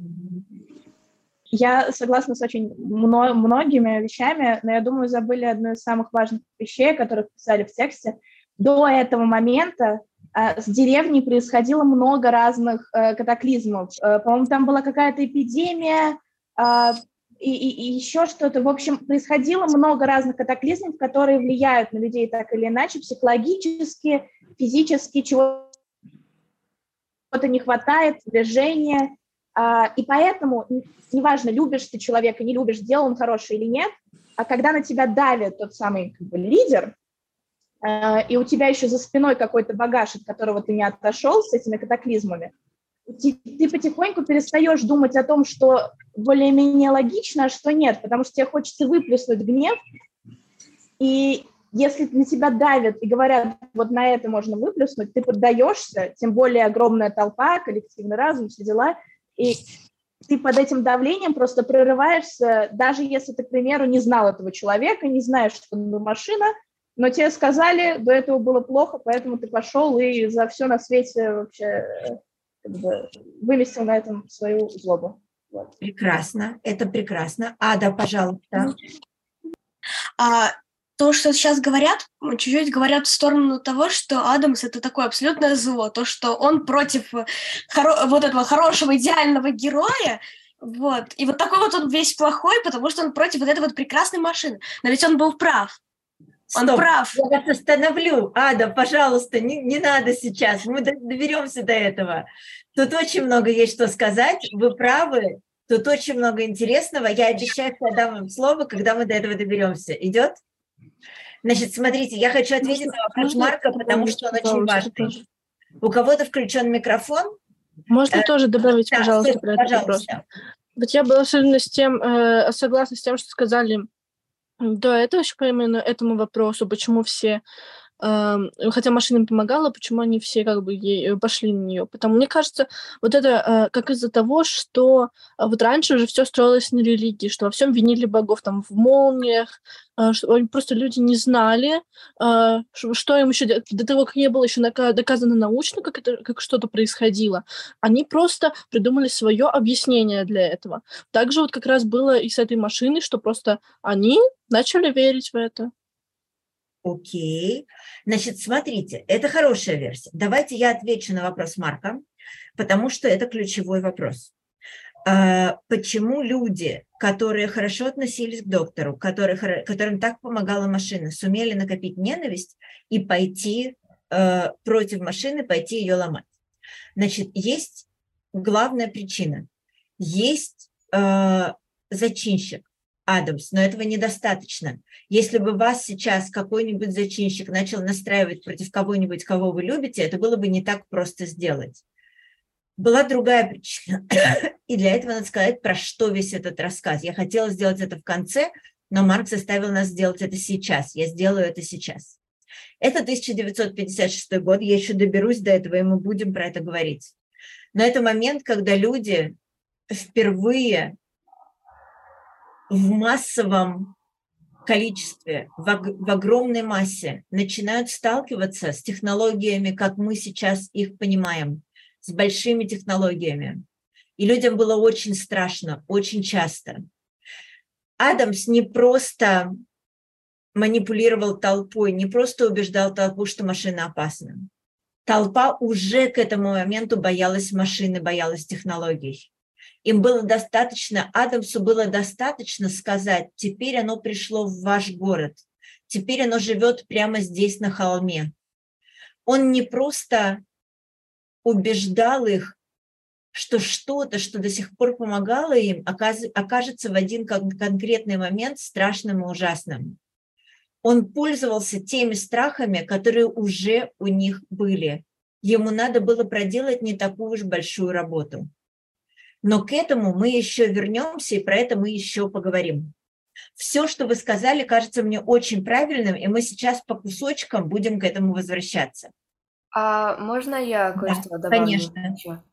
Я согласна с очень многими вещами, но я думаю, забыли одну из самых важных вещей, которых писали в тексте. До этого момента с деревней происходило много разных катаклизмов. По-моему, там была какая-то эпидемия и еще что-то. В общем, происходило много разных катаклизмов, которые влияют на людей так или иначе, психологически, физически, чего-то не хватает, движения. И поэтому, неважно, любишь ты человека, не любишь, делал он хороший или нет, а когда на тебя давит тот самый лидер, и у тебя еще за спиной какой-то багаж, от которого ты не отошел с этими катаклизмами, ты потихоньку перестаешь думать о том, что более-менее логично, а что нет, потому что тебе хочется выплеснуть гнев, и если на тебя давят и говорят, вот на это можно выплеснуть, ты поддаешься, тем более огромная толпа, коллективный разум, все дела, и ты под этим давлением просто прорываешься, даже если ты, к примеру, не знал этого человека, не знаешь, что это машина, но тебе сказали, до этого было плохо, поэтому ты пошел и за все на свете вообще выместил на этом свою злобу. Вот. Прекрасно, это прекрасно. Ада, пожалуйста. То, что сейчас говорят, чуть-чуть говорят в сторону того, что Адамс — это такое абсолютное зло, то, что он против этого хорошего, идеального героя, Вот. И вот такой вот он весь плохой, потому что он против вот этой вот прекрасной машины. Но ведь он был прав. Он прав. Я вас остановлю. Ада, пожалуйста, не надо сейчас. Мы доберемся до этого. Тут очень много есть что сказать. Вы правы. Тут очень много интересного. Я обещаю, что я дам вам слово, когда мы до этого доберемся. Идет? Значит, смотрите, я хочу ответить на вопрос Марка, потому что он очень важный. У кого-то включен микрофон. Можно тоже добавить, да, пожалуйста, про этот вопрос? Вот я была согласна с тем, что сказали до этого еще по именно этому вопросу, почему все, хотя машина им помогала, почему они все как бы пошли на нее. Потому мне кажется, вот это как из-за того, что вот раньше уже все строилось на религии, что во всем винили богов, там, в молниях, что просто люди не знали, что им еще до того, как не было еще доказано научно, как что-то происходило. Они просто придумали свое объяснение для этого. Также вот как раз было и с этой машиной, что просто они начали верить в это. Окей. Значит, смотрите, это хорошая версия. Давайте я отвечу на вопрос Марка, потому что это ключевой вопрос. Почему люди, которые хорошо относились к доктору, которым так помогала машина, сумели накопить ненависть и пойти против машины, пойти ее ломать? Значит, есть главная причина. Есть зачинщик Адамс, но этого недостаточно. Если бы вас сейчас какой-нибудь зачинщик начал настраивать против кого-нибудь, кого вы любите, это было бы не так просто сделать. Была другая причина. И для этого надо сказать, про что весь этот рассказ. Я хотела сделать это в конце, но Марк заставил нас сделать это сейчас. Я сделаю это сейчас. Это 1956 год. Я еще доберусь до этого, и мы будем про это говорить. Но это момент, когда люди впервые в массовом количестве, в огромной массе начинают сталкиваться с технологиями, как мы сейчас их понимаем, с большими технологиями. И людям было очень страшно, очень часто. Адамс не просто манипулировал толпой, не просто убеждал толпу, что машина опасна. Толпа уже к этому моменту боялась машины, боялась технологий. Им было достаточно, Адамсу было достаточно сказать, теперь оно пришло в ваш город, теперь оно живет прямо здесь на холме. Он не просто убеждал их, что что-то, что до сих пор помогало им, окажется в один конкретный момент страшным и ужасным. Он пользовался теми страхами, которые уже у них были. Ему надо было проделать не такую уж большую работу. Но к этому мы еще вернемся, и про это мы еще поговорим. Все, что вы сказали, кажется мне очень правильным, и мы сейчас по кусочкам будем к этому возвращаться. А можно я кое-что добавлю? Конечно.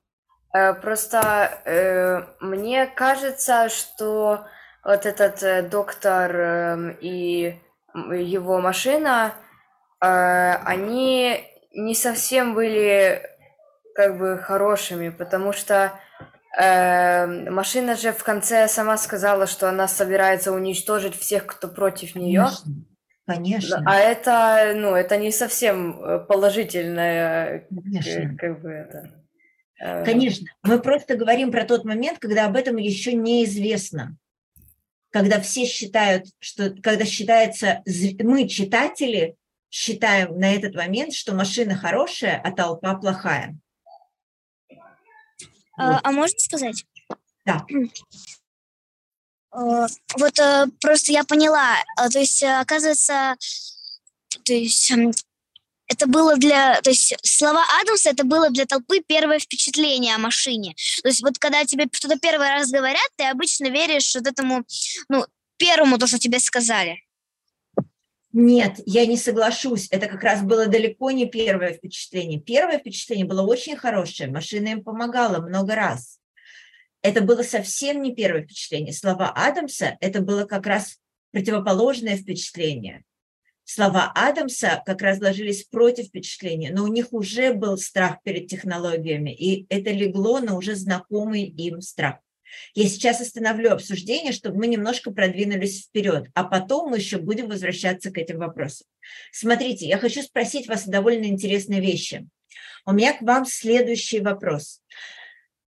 Просто мне кажется, что вот этот доктор и его машина, они не совсем были как бы хорошими, потому что машина же в конце сама сказала, что она собирается уничтожить всех, кто против нее. Конечно. А это, это не совсем положительное, как бы это. Конечно. Мы просто говорим про тот момент, когда об этом еще неизвестно. Когда все считают, когда считается, мы, читатели, считаем на этот момент, что машина хорошая, а толпа плохая. А можно сказать? Да. Вот просто я поняла, то есть, оказывается, это было то есть слова Адамса, это было для толпы первое впечатление о машине. То есть вот когда тебе что-то первый раз говорят, ты обычно веришь вот этому, первому, то, что тебе сказали. Нет, я не соглашусь. Это как раз было далеко не первое впечатление. Первое впечатление было очень хорошее. Машина им помогала много раз. Это было совсем не первое впечатление. Слова Адамса – это было как раз противоположное впечатление. Слова Адамса как раз ложились против впечатления, но у них уже был страх перед технологиями, и это легло на уже знакомый им страх. Я сейчас остановлю обсуждение, чтобы мы немножко продвинулись вперед, а потом мы еще будем возвращаться к этим вопросам. Смотрите, я хочу спросить вас довольно интересные вещи. У меня к вам следующий вопрос.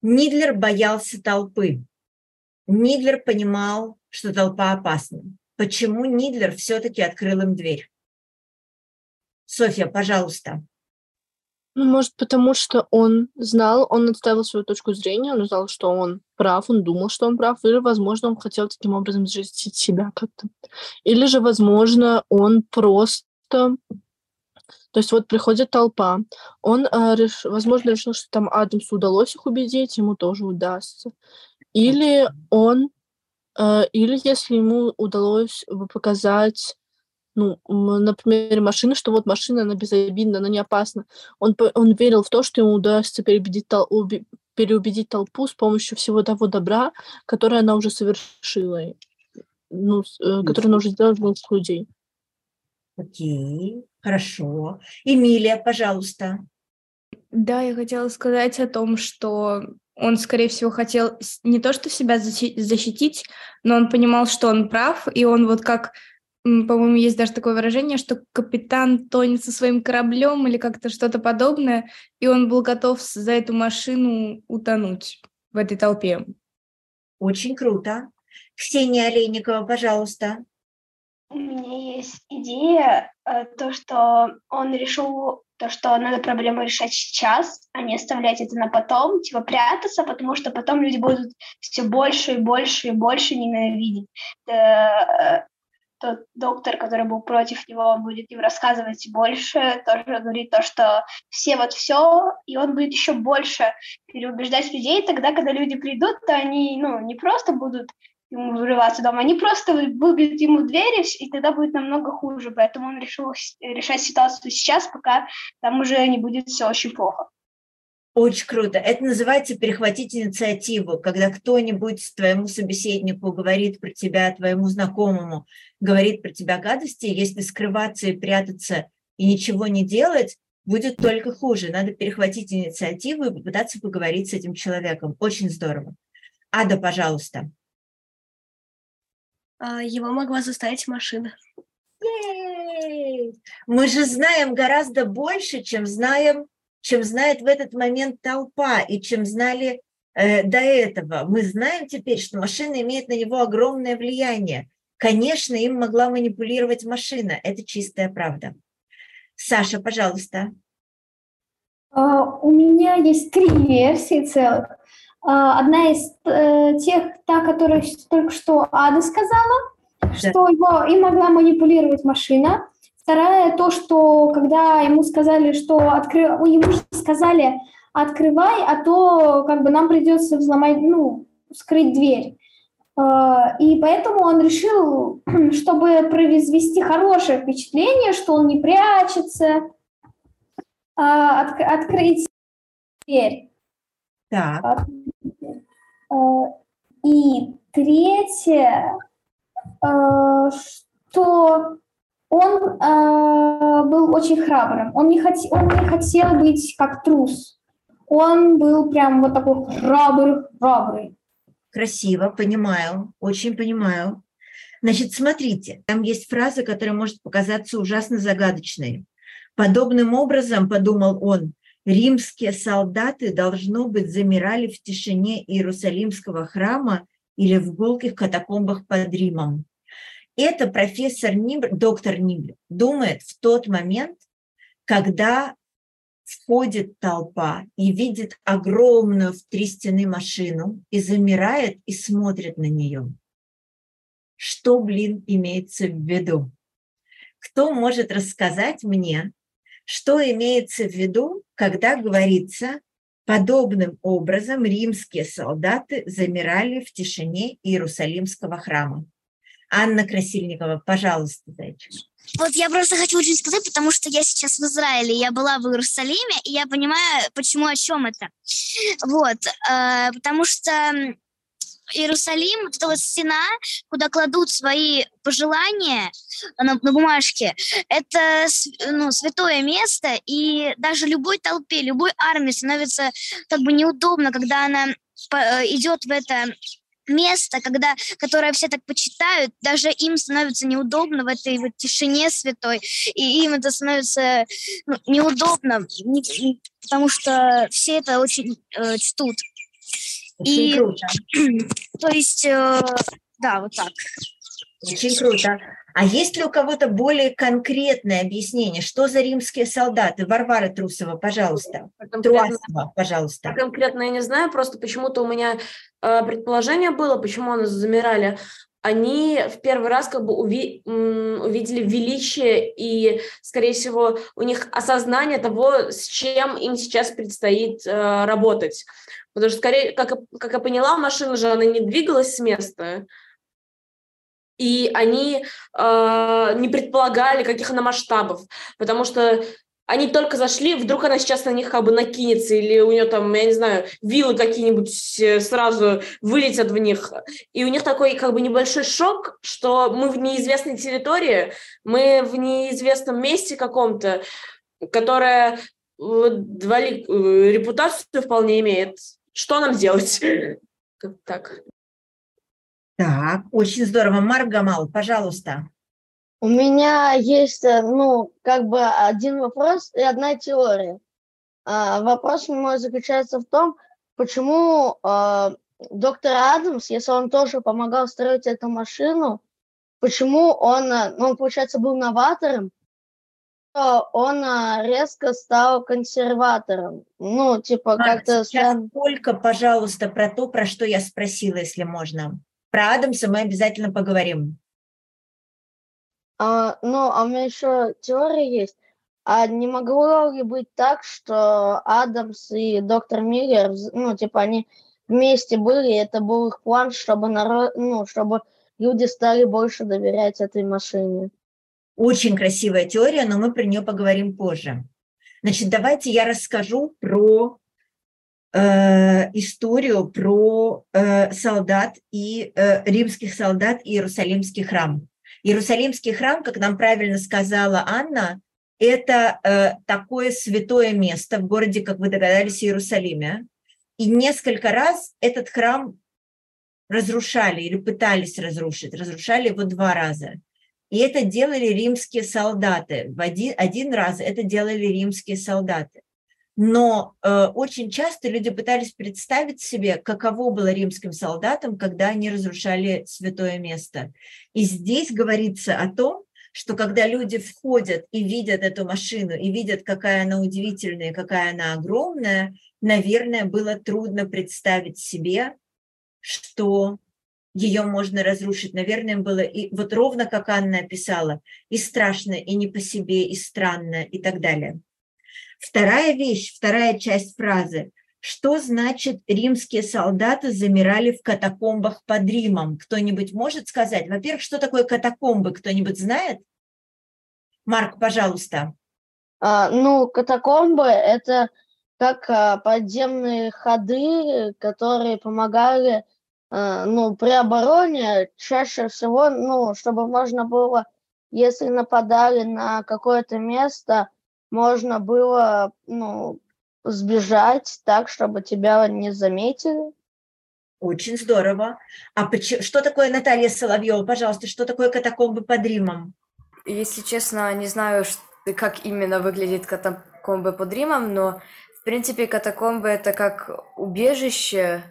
Нидлер боялся толпы. Нидлер понимал, что толпа опасна. Почему Нидлер все-таки открыл им дверь? Софья, пожалуйста. Ну, может, потому что он знал, он отставил свою точку зрения, он знал, что он прав, он думал, что он прав, или, возможно, он хотел таким образом защитить себя как-то. Или же, возможно, он просто... То есть вот приходит толпа, он, возможно, решил, что там Адамсу удалось их убедить, ему тоже удастся. Или он... Или если ему удалось бы показать, ну, на примере машины, что вот машина, она безобидна, она не опасна. Он верил в то, что ему удастся переубедить толпу с помощью всего того добра, которое она уже совершила, которое она уже сделала для этих людей. Окей, хорошо. Эмилия, пожалуйста. Да, я хотела сказать о том, что он, скорее всего, хотел не то что себя защитить, но он понимал, что он прав, и он вот как, по-моему, есть даже такое выражение, что капитан тонет со своим кораблем или как-то что-то подобное, и он был готов за эту машину утонуть в этой толпе. Очень круто. Ксения Олейникова, пожалуйста. У меня есть идея, то, что он решил, то, что надо проблему решать сейчас, а не оставлять это на потом, типа прятаться, потому что потом люди будут все больше и больше и больше ненавидеть. Тот доктор, который был против него, будет им рассказывать больше, тоже говорит то, что все вот все, и он будет еще больше переубеждать людей. Тогда, когда люди придут, то они, не просто будут ему врываться дома, они просто выбьют ему в двери, и тогда будет намного хуже. Поэтому он решил решать ситуацию сейчас, пока там уже не будет все очень плохо. Очень круто. Это называется перехватить инициативу, когда кто-нибудь твоему собеседнику говорит про тебя, твоему знакомому, говорит про тебя гадости, если скрываться и прятаться и ничего не делать, будет только хуже. Надо перехватить инициативу и попытаться поговорить с этим человеком. Очень здорово. Ада, пожалуйста. Его могла заставить машина. Мы же знаем гораздо больше, чем знает в этот момент толпа и чем знали до этого. Мы знаем теперь, что машина имеет на него огромное влияние. Конечно, им могла манипулировать машина. Это чистая правда. Саша, пожалуйста. У меня есть 3 версии целых. Одна из тех, та, которую только что Ада сказала, что им могла манипулировать машина. Вторая, то, что когда ему сказали, что ему же сказали открывай, а то как бы нам придется взломать, вскрыть дверь. И поэтому он решил, чтобы произвести хорошее впечатление, что он не прячется, открыть дверь. Так. И третье, что он был очень храбрым. Он не хотел быть как трус. Он был прям вот такой храбрый. Красиво, понимаю, очень понимаю. Значит, смотрите, там есть фраза, которая может показаться ужасно загадочной. Подобным образом, подумал он, римские солдаты, должно быть, замирали в тишине Иерусалимского храма или в гулких катакомбах под Римом. Это доктор Ниблер думает в тот момент, когда входит толпа и видит огромную в 3 стены машину и замирает и смотрит на нее. Что, имеется в виду? Кто может рассказать мне, что имеется в виду, когда говорится, подобным образом римские солдаты замирали в тишине Иерусалимского храма? Анна Красильникова, пожалуйста, зайчик. Вот я просто хочу очень сказать, потому что я сейчас в Израиле, я была в Иерусалиме, и я понимаю, о чем это. Вот, потому что Иерусалим, это вот стена, куда кладут свои пожелания на бумажке, это святое место, и даже любой толпе, любой армии становится как бы неудобно, когда она идет в это место, которое все так почитают, даже им становится неудобно в этой вот тишине святой, и им это становится неудобно, потому что все это очень чтут. Очень И, круто. то есть, да, вот так. Очень круто. А есть ли у кого-то более конкретное объяснение, что за римские солдаты? Варвара Трусова, пожалуйста. Труасова, пожалуйста. Конкретно я не знаю, просто почему-то у меня предположение было, почему они замирали. Они в первый раз как бы увидели величие и, скорее всего, у них осознание того, с чем им сейчас предстоит работать. Потому что, скорее, как я поняла, машина же, она не двигалась с места, и они не предполагали, каких она масштабов, потому что они только зашли, вдруг она сейчас на них как бы накинется, или у нее там, я не знаю, вилы какие-нибудь сразу вылетят в них. И у них такой как бы небольшой шок, что мы в неизвестной территории, мы в неизвестном месте каком-то, которое репутацию вполне имеет. Что нам делать? Так. Так, очень здорово. Маргамал, пожалуйста. У меня есть, как бы один вопрос и одна теория. Вопрос мой заключается в том, почему доктор Адамс, если он тоже помогал строить эту машину, почему он получается, был новатором, то он резко стал консерватором. Как-то сейчас только, пожалуйста, про то, про что я спросила, если можно. Про Адамса мы обязательно поговорим. У меня еще теория есть. А не могло ли быть так, что Адамс и доктор Миллер, они вместе были, и это был их план, чтобы чтобы люди стали больше доверять этой машине? Очень красивая теория, но мы про нее поговорим позже. Значит, давайте я расскажу про историю про солдат и римских солдат и Иерусалимский храм. Иерусалимский храм, как нам правильно сказала Анна, это такое святое место в городе, как вы догадались, Иерусалиме. И несколько раз этот храм разрушали или пытались разрушить. Разрушали его 2 раза. И это делали римские солдаты. Один раз это делали римские солдаты. Но очень часто люди пытались представить себе, каково было римским солдатам, когда они разрушали святое место. И здесь говорится о том, что когда люди входят и видят эту машину, и видят, какая она удивительная, какая она огромная, наверное, было трудно представить себе, что ее можно разрушить. Наверное, было и вот ровно как Анна описала, и страшно, и не по себе, и странно, и так далее. Вторая часть фразы. Что значит римские солдаты замирали в катакомбах под Римом? Кто-нибудь может сказать? Во-первых, что такое катакомбы? Кто-нибудь знает? Марк, пожалуйста. Катакомбы – это как подземные ходы, которые помогали при обороне чаще всего, чтобы можно было, если нападали на какое-то место, можно было, сбежать так, чтобы тебя не заметили. Очень здорово. А что такое, Наталья Соловьева, пожалуйста, что такое катакомбы под Римом? Если честно, не знаю, как именно выглядит катакомбы под Римом, но, в принципе, катакомбы – это как убежище.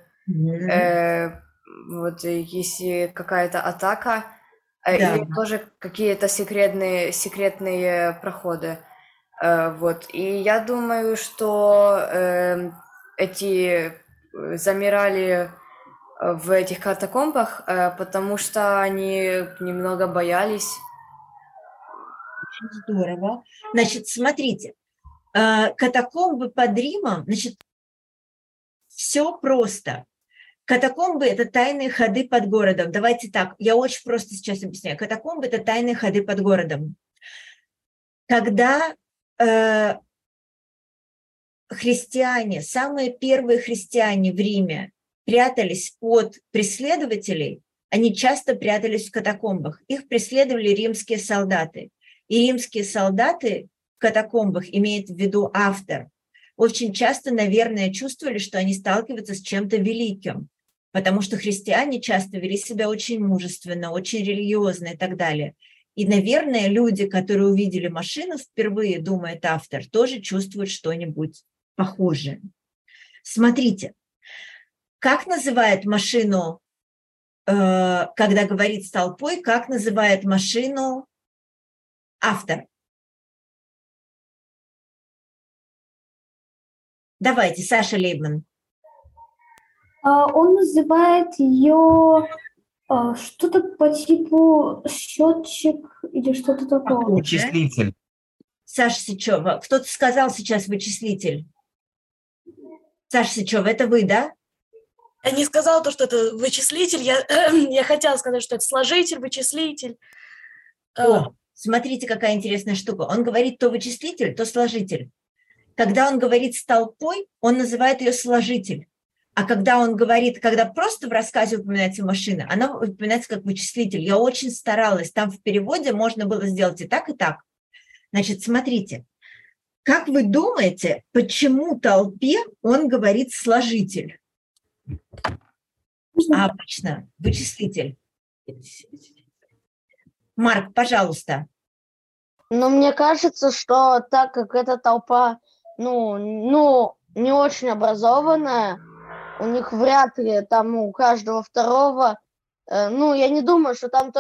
Если какая-то атака, или тоже какие-то секретные проходы. И я думаю, что эти замирали в этих катакомбах, потому что они немного боялись. Очень здорово. Значит, смотрите, катакомбы под Римом, значит, все просто. Катакомбы – это тайные ходы под городом. Давайте так, я очень просто сейчас объясняю. Катакомбы – это тайные ходы под городом. Когда христиане, самые первые христиане в Риме прятались от преследователей, они часто прятались в катакомбах. Их преследовали римские солдаты. И римские солдаты в катакомбах, имеет в виду автор, очень часто, наверное, чувствовали, что они сталкиваются с чем-то великим, потому что христиане часто вели себя очень мужественно, очень религиозно и так далее. И, наверное, люди, которые увидели машину впервые, думает автор, тоже чувствуют что-нибудь похожее. Смотрите, Как называет машину, когда говорит с толпой, как называет машину автор? Давайте, Саша Лейбман. Он называет ее что-то по типу счетчик или что-то такое. Вычислитель. Саша Сычева. Кто-то сказал сейчас вычислитель. Саша Сычева, это вы, да? Я не сказала то, что это вычислитель. Я хотела сказать, что это сложитель, вычислитель. О, смотрите, какая интересная штука. Он говорит то вычислитель, то сложитель. Когда он говорит с толпой, он называет ее сложитель. А когда он говорит, когда просто в рассказе упоминается машина, она упоминается как вычислитель. Я очень старалась. Там в переводе можно было сделать и так, и так. Значит, смотрите. Как вы думаете, почему толпе он говорит сложитель? А обычно вычислитель. Марк, пожалуйста. Ну, мне кажется, что так как эта толпа, не очень образованная, у них вряд ли там у каждого второго, я не думаю, что там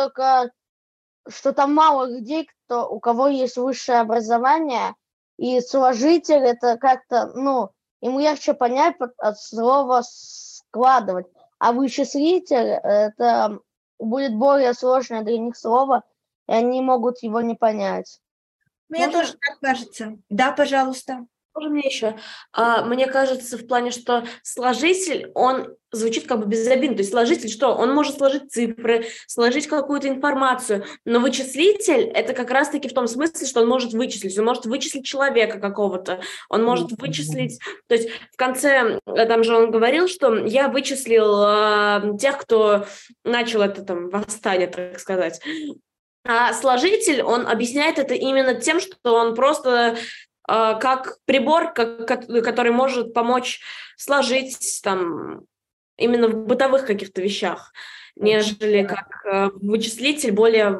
мало людей, у кого есть высшее образование, и сложитель это как-то, им легче понять от слова складывать, а вычислитель это будет более сложное для них слово, и они могут его не понять. Мне тоже так кажется. Да, пожалуйста. Можно мне еще? Мне кажется, в плане, что сложитель, он звучит как бы безобидно. То есть сложитель что? Он может сложить цифры, сложить какую-то информацию, но вычислитель – это как раз-таки в том смысле, что он может вычислить. Он может вычислить человека какого-то, он может вычислить… То есть в конце, там же он говорил, что я вычислил тех, кто начал это там восстание, так сказать. А сложитель, он объясняет это именно тем, что он просто… как прибор, который может помочь сложить там именно в бытовых каких-то вещах, нежели как вычислитель более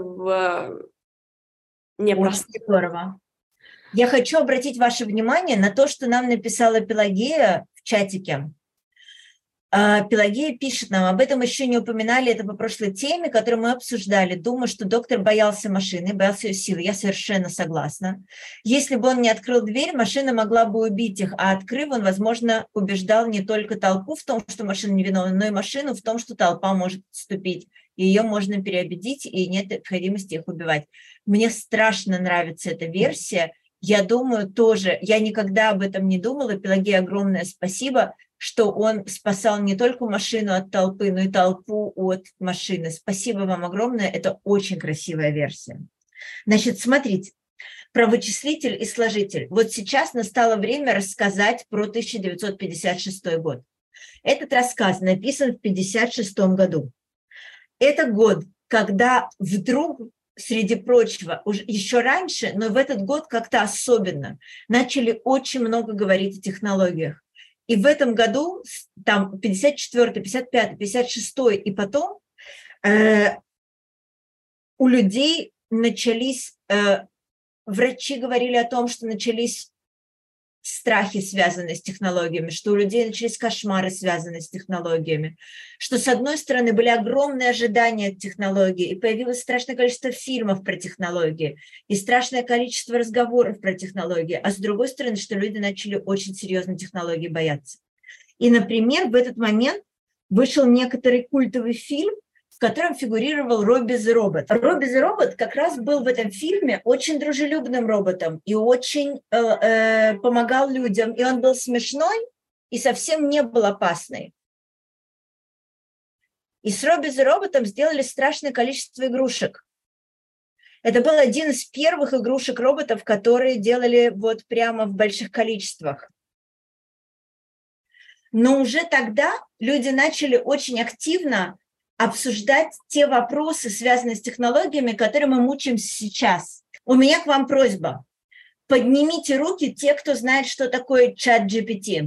непростой. Очень здорово. Я хочу обратить ваше внимание на то, что нам написала Пелагея в чатике. Пелагея пишет нам, об этом еще не упоминали, это по прошлой теме, которую мы обсуждали. Думаю, что доктор боялся машины, боялся ее силы. Я совершенно согласна. Если бы он не открыл дверь, машина могла бы убить их, а открыв, он, возможно, убеждал не только толпу в том, что машина невиновна, но и машину в том, что толпа может отступить. И ее можно переубедить, и нет необходимости их убивать. Мне страшно нравится эта версия. Я думаю тоже, я никогда об этом не думала. Пелагея, огромное спасибо, что он спасал не только машину от толпы, но и толпу от машины. Спасибо вам огромное, это очень красивая версия. Значит, смотрите, про вычислитель и сложитель. Вот сейчас настало время рассказать про 1956 год. Этот рассказ написан в 1956 году. Это год, когда вдруг, среди прочего, уже еще раньше, но в этот год как-то особенно, начали очень много говорить о технологиях. И в этом году, там 54, 55, 56 и потом у людей начались, врачи говорили о том, что начались страхи, связанные с технологиями, что у людей начались кошмары, связанные с технологиями, что, с одной стороны, были огромные ожидания от технологий, и появилось страшное количество фильмов про технологии, и страшное количество разговоров про технологии, а с другой стороны, что люди начали очень серьезно технологий бояться. И, например, в этот момент вышел некоторый культовый фильм, в котором фигурировал Робби the Робот. Робби the Робот как раз был в этом фильме очень дружелюбным роботом и очень помогал людям. И он был смешной и совсем не был опасный. И с Робби the Роботом сделали страшное количество игрушек. Это был один из первых игрушек-роботов, которые делали вот прямо в больших количествах. Но уже тогда люди начали очень активно обсуждать те вопросы, связанные с технологиями, которыми мы мучаемся сейчас. У меня к вам просьба. Поднимите руки те, кто знает, что такое ChatGPT.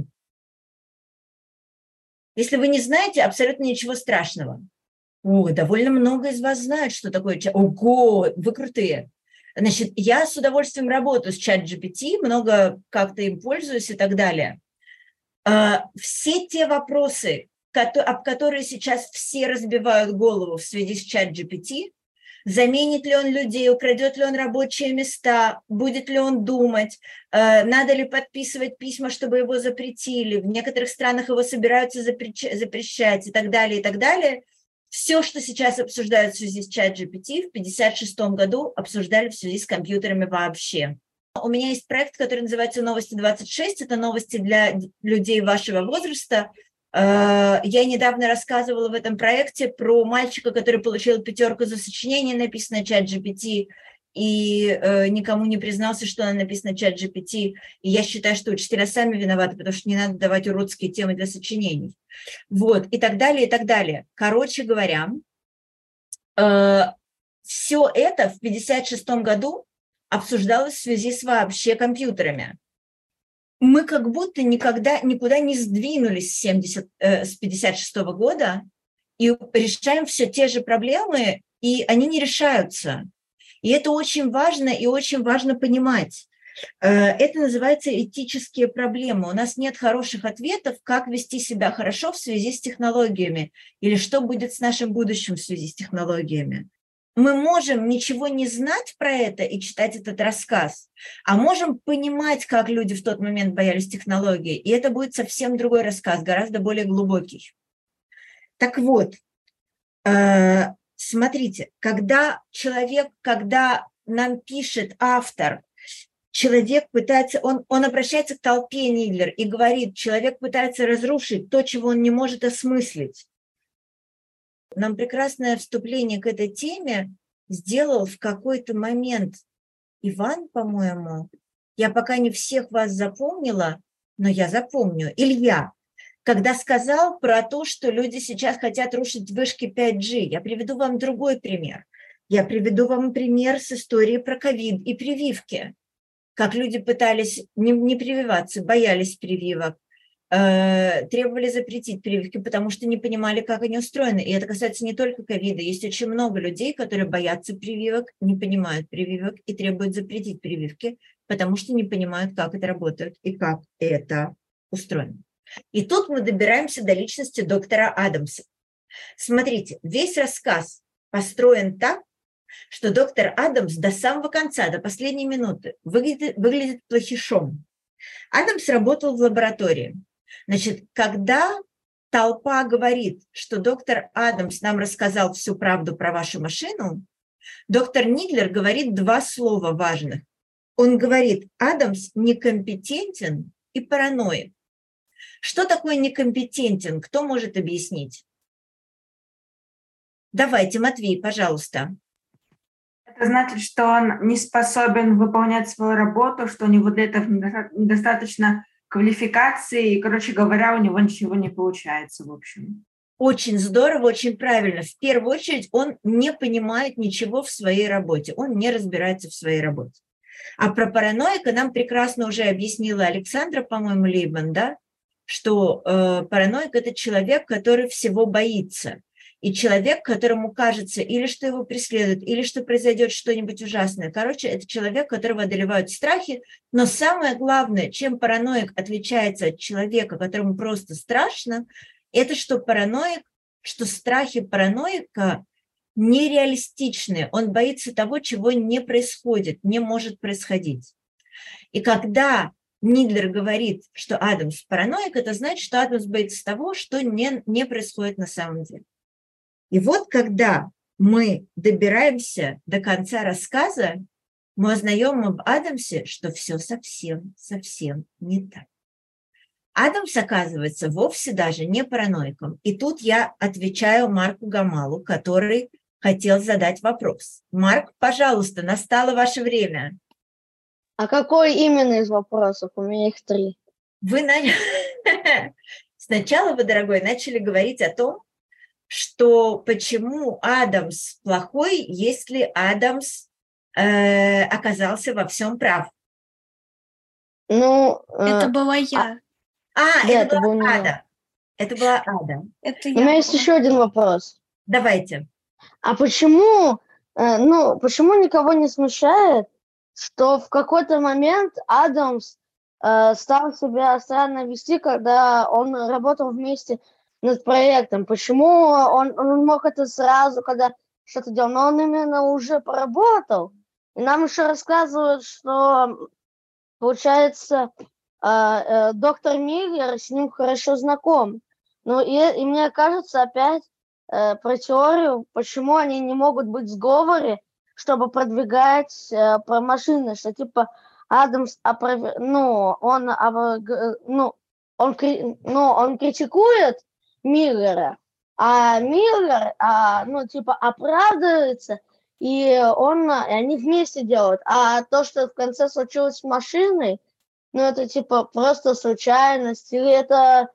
Если вы не знаете, абсолютно ничего страшного. О, довольно много из вас знают, что такое ChatGPT. Ого, вы крутые. Значит, я с удовольствием работаю с ChatGPT, много как-то им пользуюсь и так далее. Все те вопросы, об которые сейчас все разбивают голову в связи с ChatGPT. Заменит ли он людей, украдет ли он рабочие места, будет ли он думать, надо ли подписывать письма, чтобы его запретили. В некоторых странах его собираются запрещать и так далее, и так далее. Все, что сейчас обсуждают в связи с ChatGPT, в 1956 году обсуждали в связи с компьютерами вообще. У меня есть проект, который называется «Новости 26». Это новости для людей вашего возраста. Я недавно рассказывала в этом проекте про мальчика, который получил 5 за сочинение, написанное ChatGPT, и никому не признался, что оно написано ChatGPT. И я считаю, что учителя сами виноваты, потому что не надо давать уродские темы для сочинений. Вот, и так далее, и так далее. Короче говоря, все это в 1956 году обсуждалось в связи с вообще компьютерами. Мы как будто никуда не сдвинулись с 1956 года и решаем все те же проблемы, и они не решаются. И это очень важно, и очень важно понимать. Это называется этические проблемы. У нас нет хороших ответов, как вести себя хорошо в связи с технологиями, или что будет с нашим будущим в связи с технологиями. Мы можем ничего не знать про это и читать этот рассказ, а можем понимать, как люди в тот момент боялись технологий. И это будет совсем другой рассказ, гораздо более глубокий. Так вот, смотрите, когда нам пишет автор, человек пытается, он обращается к толпе, Нидлер, и говорит, человек пытается разрушить то, чего он не может осмыслить. Нам прекрасное вступление к этой теме сделал в какой-то момент Иван, по-моему. Я пока не всех вас запомнила, но я запомню. Илья, когда сказал про то, что люди сейчас хотят рушить вышки 5G. Я приведу вам другой пример. Я приведу вам пример с историей про ковид и прививки. Как люди пытались не прививаться, боялись прививок. Требовали запретить прививки, потому что не понимали, как они устроены. И это касается не только ковида. Есть очень много людей, которые боятся прививок, не понимают прививок и требуют запретить прививки, потому что не понимают, как это работает и как это устроено. И тут мы добираемся до личности доктора Адамса. Смотрите, весь рассказ построен так, что доктор Адамс до самого конца, до последней минуты выглядит плохишом. Адамс работал в лаборатории. Значит, когда толпа говорит, что доктор Адамс нам рассказал всю правду про вашу машину, доктор Нидлер говорит 2 слова важных. Он говорит, Адамс некомпетентен и параноик. Что такое некомпетентен? Кто может объяснить? Давайте, Матвей, пожалуйста. Это значит, что он не способен выполнять свою работу, что у него для этого недостаточно квалификации, и, короче говоря, у него ничего не получается, в общем. Очень здорово, очень правильно. В первую очередь, он не понимает ничего в своей работе, он не разбирается в своей работе. А про параноика нам прекрасно уже объяснила Александра, по-моему, Лейбман, да, что параноик – это человек, который всего боится. И человек, которому кажется или что его преследуют, или что произойдет что-нибудь ужасное. Короче, это человек, которого одолевают страхи. Но самое главное, чем параноик отличается от человека, которому просто страшно, это что страхи параноика нереалистичны. Он боится того, чего не происходит, не может происходить. И когда Нидлер говорит, что Адамс параноик, это значит, что Адамс боится того, что не происходит на самом деле. И вот когда мы добираемся до конца рассказа, мы узнаем об Адамсе, что все совсем не так. Адамс оказывается вовсе даже не параноиком. И тут я отвечаю Марку Гамалу, который хотел задать вопрос. Марк, пожалуйста, настало ваше время. А какой именно из вопросов? У меня их 3. Сначала вы, дорогой, начали говорить о том, что почему Адамс плохой, если Адамс оказался во всем прав. Ну, это была я. Это была Ада. Это была Ада. У меня есть еще один вопрос. Давайте. А почему никого не смущает, что в какой-то момент Адамс стал себя странно вести, когда он работал вместе над проектом. Почему он мог это сразу, когда что-то делал, но он именно уже поработал. И нам еще рассказывают, что, получается, доктор Миллер с ним хорошо знаком. Ну и мне кажется, опять про теорию, почему они не могут быть в сговоре, чтобы продвигать про машины, что типа Адамс, он критикует Миллера, а Миллер, оправдывается, и они вместе делают. А то, что в конце случилось с машиной, это типа просто случайность, или это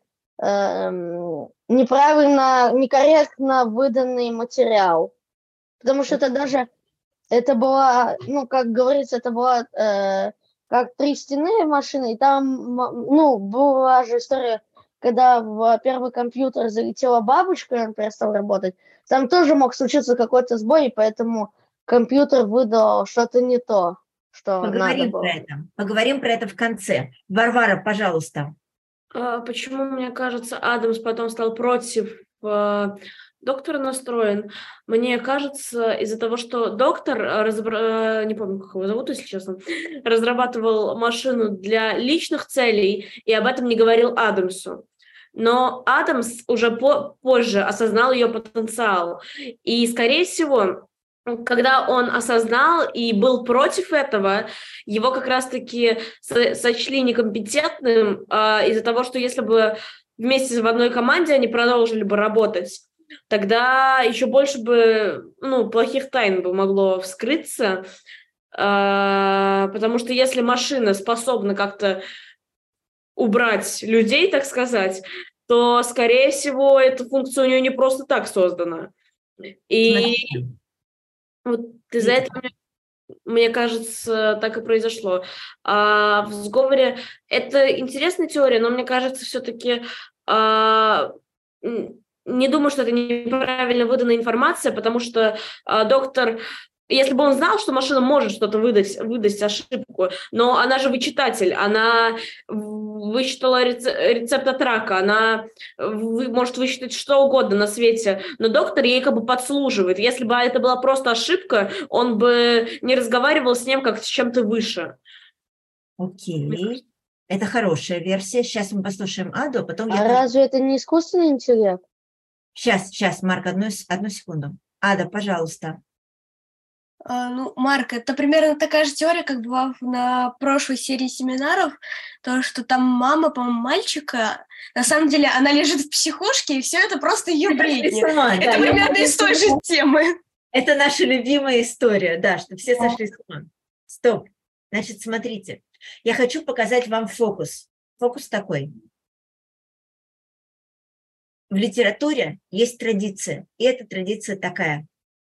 неправильно, некорректно выданный материал. Потому что это была, как говорится, это была как 3 стены машины, и там, была же история, когда в первый компьютер залетела бабочка, и он перестал работать, там тоже мог случиться какой-то сбой, и поэтому компьютер выдал что-то не то, что надо было. Поговорим про это в конце. Варвара, пожалуйста. Почему, мне кажется, Адамс потом стал против доктора настроен? Мне кажется, из-за того, что доктор, не помню, как его зовут, если честно, разрабатывал машину для личных целей и об этом не говорил Адамсу. Но Адамс уже позже осознал ее потенциал. И, скорее всего, когда он осознал и был против этого, его как раз-таки сочли некомпетентным из-за того, что если бы вместе в одной команде они продолжили бы работать, тогда еще больше бы плохих тайн бы могло вскрыться, потому что если машина способна как-то убрать людей, так сказать, то, скорее всего, эта функция у нее не просто так создана. И вот из-за этого, мне кажется, так и произошло. В сговоре это интересная теория, но мне кажется, все-таки не думаю, что это неправильно выданная информация, потому что доктор, если бы он знал, что машина может что-то выдать ошибку, но она же вычитатель, она высчитала рецепт от рака, она может высчитать что угодно на свете, но доктор ей как бы подслуживает. Если бы это была просто ошибка, он бы не разговаривал с ним как с чем-то выше. Окей. Это хорошая версия. Сейчас мы послушаем Аду, а потом разве это не искусственный интеллект? Сейчас, Марк, одну секунду. Ада, пожалуйста. Марк, это примерно такая же теория, как была на прошлой серии семинаров, то, что там мама, по-моему, мальчика, на самом деле она лежит в психушке, и все это просто ее бредни. Это примерно из той же темы. Это наша любимая история, да, что все сошли с ума. Стоп. Значит, смотрите, я хочу показать вам фокус. Фокус такой. В литературе есть традиция, и эта традиция такая.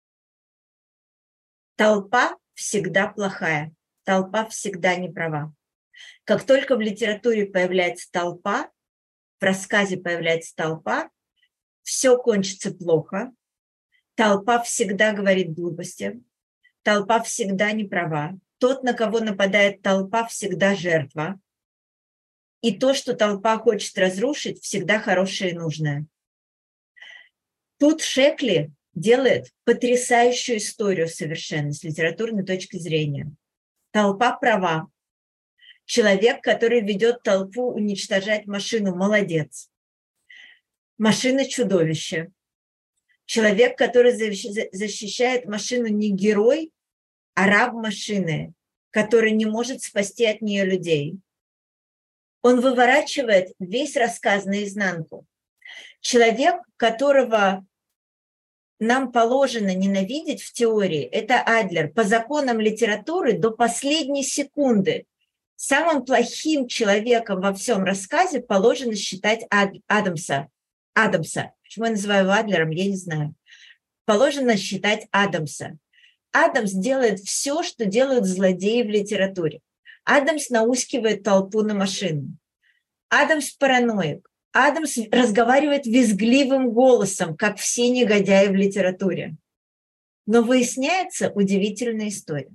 Толпа всегда плохая, толпа всегда не права. Как только в литературе появляется толпа, в рассказе появляется толпа, все кончится плохо, толпа всегда говорит глупости, толпа всегда не права. Тот, на кого нападает толпа, всегда жертва. И то, что толпа хочет разрушить, всегда хорошее и нужное. Тут Шекли делает потрясающую историю совершенно с литературной точки зрения. Толпа права. Человек, который ведет толпу уничтожать машину, молодец. Машина чудовище. Человек, который защищает машину, не герой, а раб машины, который не может спасти от нее людей. Он выворачивает весь рассказ наизнанку. Человек, которого нам положено ненавидеть в теории, это Адлер. По законам литературы до последней секунды самым плохим человеком во всем рассказе положено считать Адамса. Почему я называю его Адлером, я не знаю. Положено считать Адамса. Адамс делает все, что делают злодеи в литературе. Адамс наускивает толпу на машину. Адамс параноик. Адамс разговаривает визгливым голосом, как все негодяи в литературе. Но выясняется удивительная история.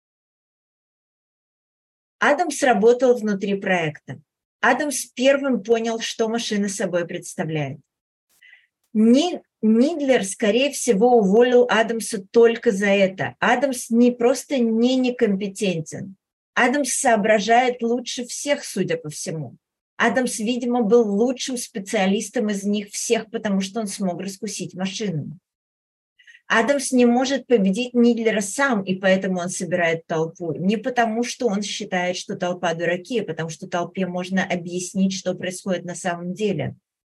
Адамс работал внутри проекта. Адамс первым понял, что машина собой представляет. Нидлер, скорее всего, уволил Адамса только за это. Адамс не просто не некомпетентен. Адамс соображает лучше всех, судя по всему. Адамс, видимо, был лучшим специалистом из них всех, потому что он смог раскусить машину. Адамс не может победить Нидлера сам, и поэтому он собирает толпу. Не потому, что он считает, что толпа дураки, а потому что толпе можно объяснить, что происходит на самом деле.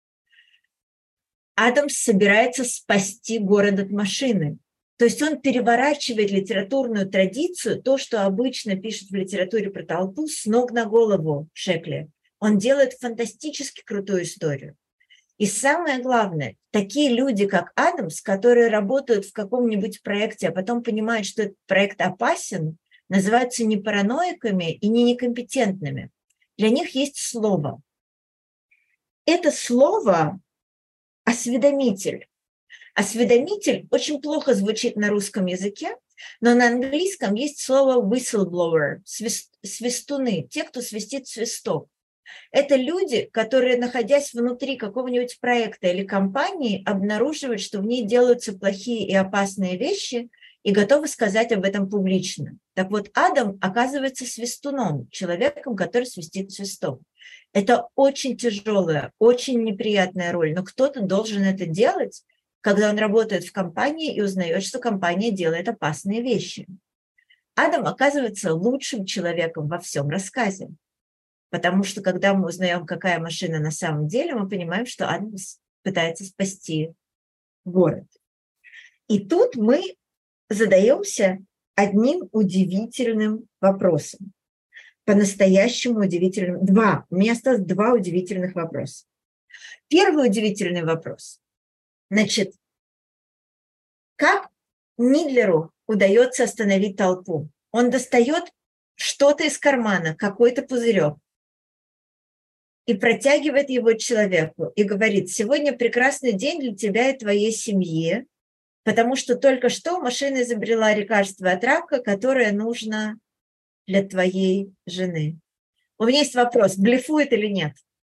Адамс собирается спасти город от машины. То есть он переворачивает литературную традицию, то, что обычно пишут в литературе про толпу, с ног на голову Шекли. Он делает фантастически крутую историю. И самое главное, такие люди, как Адамс, которые работают в каком-нибудь проекте, а потом понимают, что этот проект опасен, называются не параноиками и не некомпетентными. Для них есть слово. Это слово «осведомитель». Осведомитель очень плохо звучит на русском языке, но на английском есть слово whistleblower, свистуны, те, кто свистит свисток. Это люди, которые, находясь внутри какого-нибудь проекта или компании, обнаруживают, что в ней делаются плохие и опасные вещи и готовы сказать об этом публично. Так вот, Адам оказывается свистуном, человеком, который свистит свисток. Это очень тяжелая, очень неприятная роль, но кто-то должен это делать, когда он работает в компании и узнает, что компания делает опасные вещи. Адам оказывается лучшим человеком во всем рассказе. Потому что, когда мы узнаем, какая машина на самом деле, мы понимаем, что Адам пытается спасти город. И тут мы задаемся одним удивительным вопросом. По-настоящему удивительным. У меня осталось два удивительных вопроса. Первый удивительный вопрос. Значит, как Нидлеру удается остановить толпу? Он достает что-то из кармана, какой-то пузырек, и протягивает его человеку и говорит: сегодня прекрасный день для тебя и твоей семьи, потому что только что машина изобрела лекарство от рака, которое нужно для твоей жены. У меня есть вопрос, блефует или нет?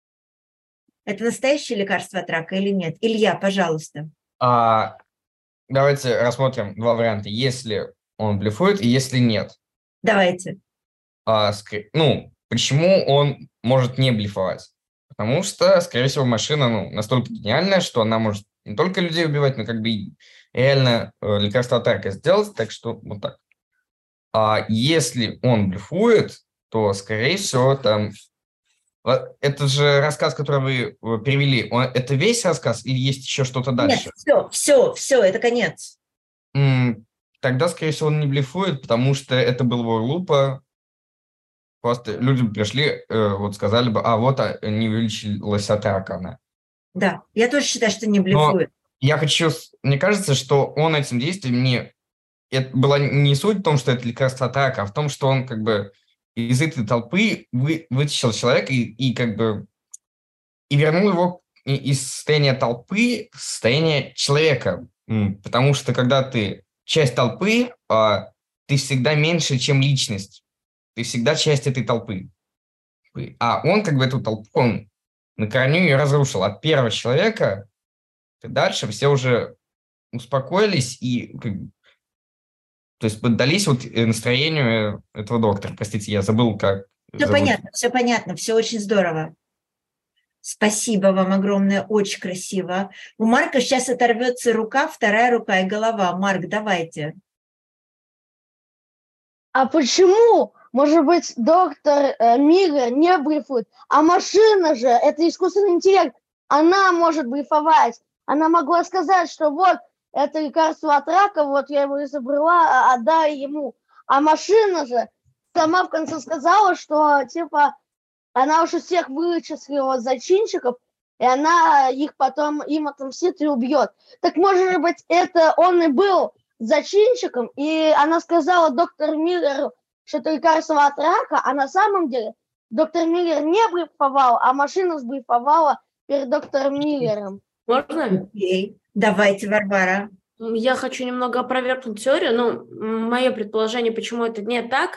Это настоящее лекарство от рака или нет? Илья, пожалуйста. Давайте рассмотрим два варианта. Если он блефует и если нет. Давайте. Почему он может не блефовать? Потому что, скорее всего, машина настолько гениальная, что она может не только людей убивать, но и реально лекарство от рака сделать. Так что вот так. А если он блефует, то, скорее всего, там... Это же рассказ, который вы перевели. Это весь рассказ или есть еще что-то дальше? Нет, все, это конец. Тогда, скорее всего, он не блефует, потому что это было бы глупо. Просто люди пришли, сказали бы, не вылечилась от рака она. Да, я тоже считаю, что не блефует. Мне кажется, что он этим действием это была не суть в том, что это лекарство от рака, а в том, что он из этой толпы вытащил человека и вернул его из состояния толпы в состояние человека. Потому что когда ты часть толпы, ты всегда меньше, чем личность. Ты всегда часть этой толпы. А он эту толпу, он на корню ее разрушил. От первого человека и дальше все уже успокоились и поддались настроению этого доктора. Простите, я забыл, как... Все понятно, все очень здорово. Спасибо вам огромное, очень красиво. У Марка сейчас оторвется рука, вторая рука и голова. Марк, давайте. А почему, может быть, доктор Миллер не блефует, а машина же, это искусственный интеллект, она может блефовать. Она могла сказать, что вот, это лекарство от рака, вот я его изобрела, отдай ему. А машина же сама в конце сказала, что, она уже всех вычислила зачинщиков, и она их потом им отомстит и убьет. Так, может быть, это он и был зачинщиком, и она сказала доктору Миллеру, что это лекарство от рака, а на самом деле доктор Миллер не блефовал, а машина сблефовала перед доктором Миллером. Можно? Окей. Давайте, Варвара. Я хочу немного опровергнуть теорию. Мое предположение, почему это не так.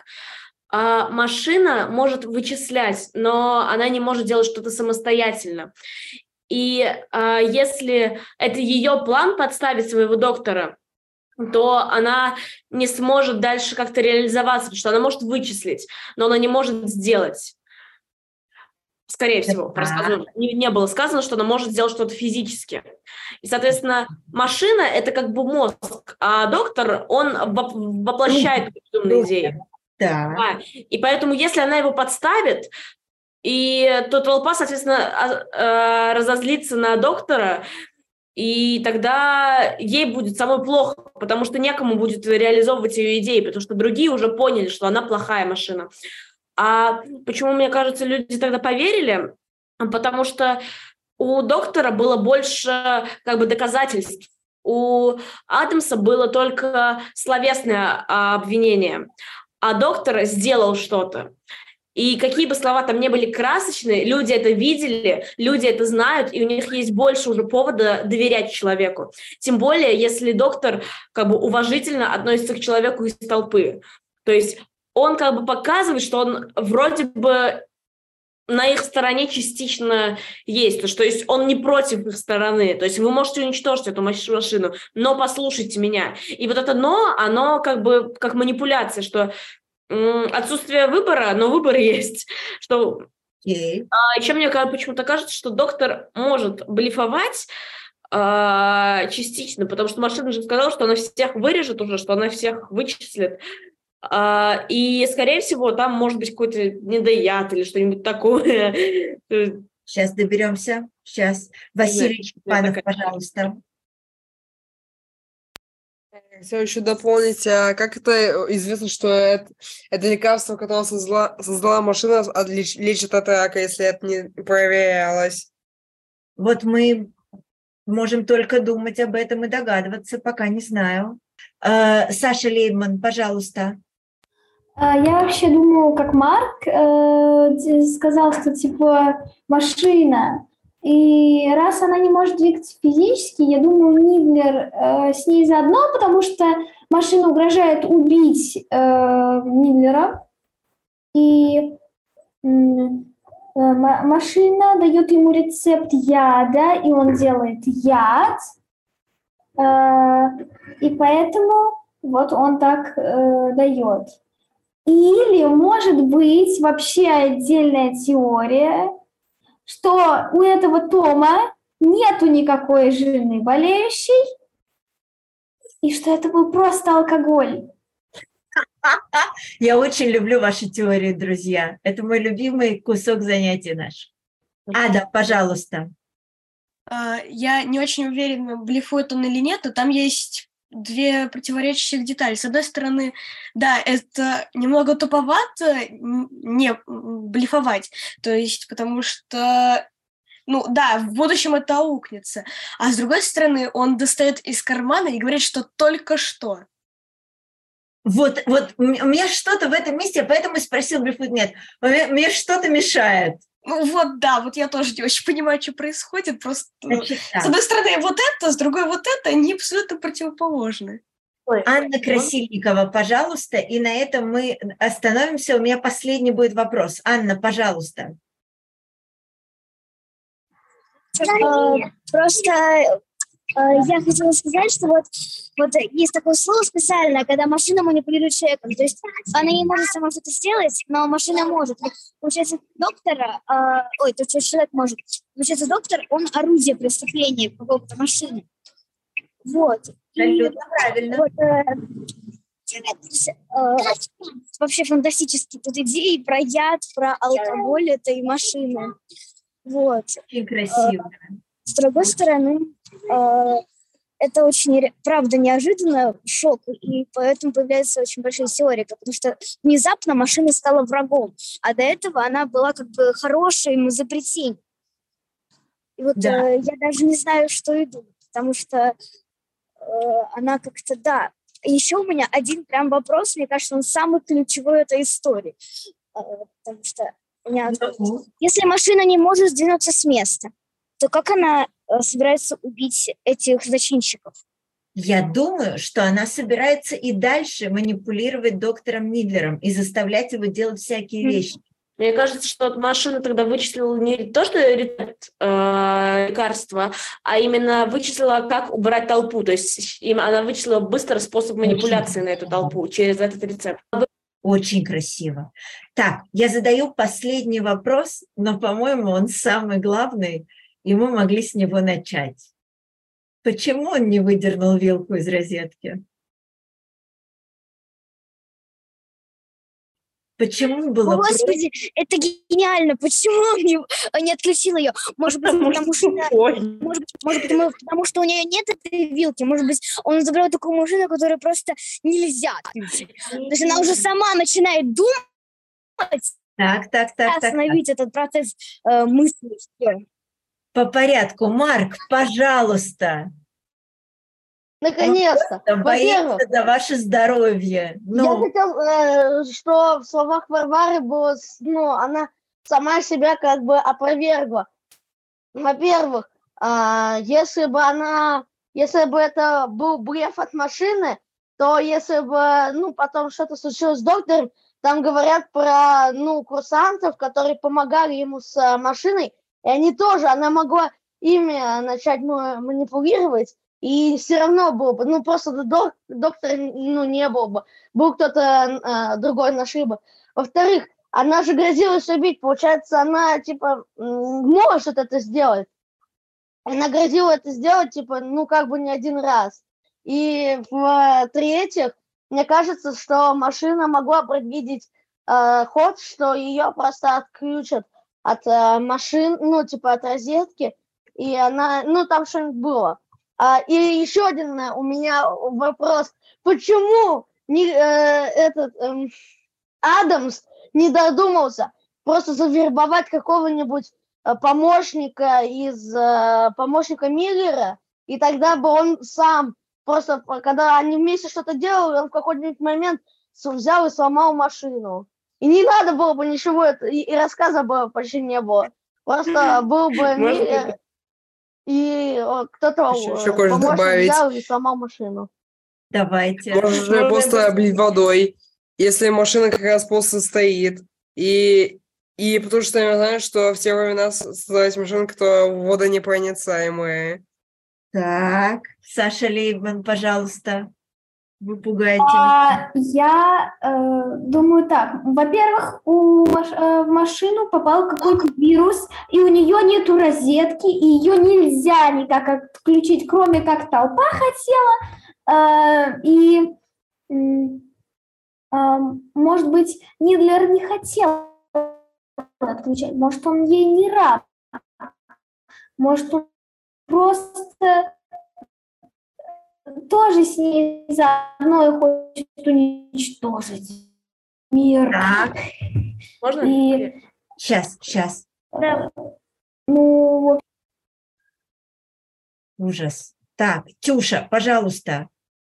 Машина может вычислять, но она не может делать что-то самостоятельно. И если это ее план подставить своего доктора, то она не сможет дальше как-то реализоваться, потому что она может вычислить, но она не может сделать. Скорее всего, не было сказано, что она может сделать что-то физически. И, соответственно, машина – это как бы мозг, а доктор, он воплощает безумные идеи. Да. И поэтому, если она его подставит, то толпа, соответственно, разозлится на доктора, и тогда ей будет самой плохо, потому что некому будет реализовывать ее идеи, потому что другие уже поняли, что она плохая машина. А почему, мне кажется, люди тогда поверили? Потому что у доктора было больше как бы доказательств. У Адамса было только словесное обвинение, а доктор сделал что-то. И какие бы слова там не были красочные, люди это видели, люди это знают, и у них есть больше уже повода доверять человеку. Тем более, если доктор как бы уважительно относится к человеку из толпы. То есть он как бы показывает, что он вроде бы на их стороне частично есть. То есть он не против их стороны. То есть вы можете уничтожить эту машину, но послушайте меня. И вот это «но», оно как бы как манипуляция, что отсутствие выбора, но выбор есть. Что... Еще мне почему-то кажется, что доктор может блефовать частично, потому что машина же сказала, что она всех вырежет уже, что она всех вычислит. И, скорее всего, там может быть какой-то недояд или что-нибудь такое. Сейчас доберемся. Сейчас. Василий Чепанов, пожалуйста. Хотел еще дополнить, как это известно, что это лекарство, которое создала машина, лечит от рака, если это не проверялось? Вот мы можем только думать об этом и догадываться, пока не знаю. Саша Лейбман, пожалуйста. Я вообще думаю, как Марк сказал, что типа машина. И раз она не может двигаться физически, я думаю, Нидлер с ней заодно, потому что машина угрожает убить Нидлера. И машина дает ему рецепт яда, и он делает яд. И поэтому вот он так дает. Или, может быть, вообще отдельная теория, что у этого Тома нету никакой жены болеющей, и что это был просто алкоголь. Я очень люблю ваши теории, друзья. Это мой любимый кусок занятий наш. Ада, пожалуйста. Я не очень уверена, блефует он или нет, но там есть две противоречащих детали. С одной стороны, да, это немного туповато не блефовать, то есть потому что, ну да, в будущем это аукнется. А с другой стороны, он достает из кармана и говорит, что только что. Вот у меня что-то в этом месте, поэтому и спросил, блефует нет, мне что-то мешает. Ну вот, да, вот я тоже не очень понимаю, что происходит, просто с одной стороны вот это, с другой вот это, они абсолютно противоположны. Анна Красильникова, пожалуйста, и на этом мы остановимся, у меня последний будет вопрос. Анна, пожалуйста. Просто я хотела сказать, что вот есть такое слово специальное, когда машина манипулирует человеком. То есть она не может сама что-то сделать, но машина может. Получается, человек может. Получается, доктор, он орудие преступления какого-то машины. Вот. Абсолютно правильно. Вообще фантастические тут идеи про яд, про алкоголь этой машины. Вот. Очень красиво. С другой стороны, это очень, правда, неожиданно, шок, и поэтому появляются очень большие теории, потому что внезапно машина стала врагом, а до этого она была как бы хорошей изобретением. И вот я даже не знаю, что и думать, потому что она как-то, да. Еще у меня один прям вопрос, мне кажется, он самый ключевой этой истории, потому что если машина не может сдвинуться с места, то как она собирается убить этих зачинщиков? Я думаю, что она собирается и дальше манипулировать доктором Нидлером и заставлять его делать всякие вещи. Мне кажется, что машина тогда вычислила не то, что рецепт лекарства, а именно вычислила, как убрать толпу. То есть она вычислила быстро способ манипуляции на эту толпу через этот рецепт. Очень красиво. Так, я задаю последний вопрос, но, по-моему, он самый главный, и мы могли с него начать. Почему он не выдернул вилку из розетки? Почему было... О, Господи, это гениально! Почему он не отключил ее? Может быть, потому что у нее нет этой вилки. Может быть, он изобрел такую машину, которую просто нельзя отключить. То есть она уже сама начинает думать, остановить этот процесс мысли. По порядку. Марк, пожалуйста. Наконец-то. Боится за ваше здоровье. Я хотел, что в словах Варвары было, она сама себя как бы опровергла. Во-первых, если бы это был блеф от машины, то если бы, потом что-то случилось с доктором, там говорят про, курсантов, которые помогали ему с машиной, и она могла ими начать манипулировать, и все равно было бы, просто доктора, не было бы, был кто-то другой нашли бы. Во-вторых, она же грозилась убить, получается, она, может это сделать. Она грозила это сделать, не один раз. И в-третьих, мне кажется, что машина могла предвидеть ход, что ее просто отключат от машин, от розетки, и она, там что-нибудь было. И еще один у меня вопрос. Почему Адамс не додумался просто завербовать какого-нибудь помощника Миллера, и тогда бы он сам, просто когда они вместе что-то делали, он в какой-нибудь момент взял и сломал машину. И не надо было бы ничего, и рассказа бы почти не было. Просто был бы Миллер, и кто-то помощник взял и сломал машину. Давайте. Можно же просто облить водой, если машина как раз просто стоит. И потому что я знаю, что в те времена создавать машины, которые водонепроницаемые. Так, Саша Лейбман, пожалуйста. Вы пугаете. Я думаю так. Во-первых, в машину попал какой-то вирус, и у нее нету розетки, и ее нельзя никак отключить, кроме как толпа хотела. Может быть, Нидлер не хотел отключать. Может, он ей не рад. Может, он просто тоже с ней заодно и хочет уничтожить мир. Так. Можно? Сейчас. Да. Ужас. Так, Тюша, пожалуйста.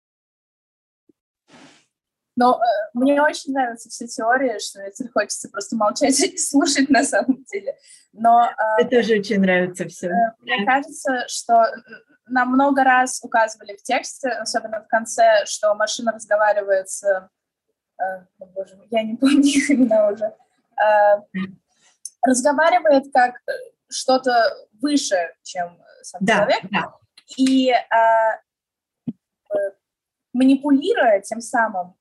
Но мне очень нравятся все теории, что если хочется просто молчать и слушать на самом деле. Но мне тоже очень нравится все. Мне кажется, что нам много раз указывали в тексте, особенно в конце, что машина разговаривает с... боже мой, я не помню их имена уже. Разговаривает как что-то выше, чем сам человек. Да. И манипулируя тем самым,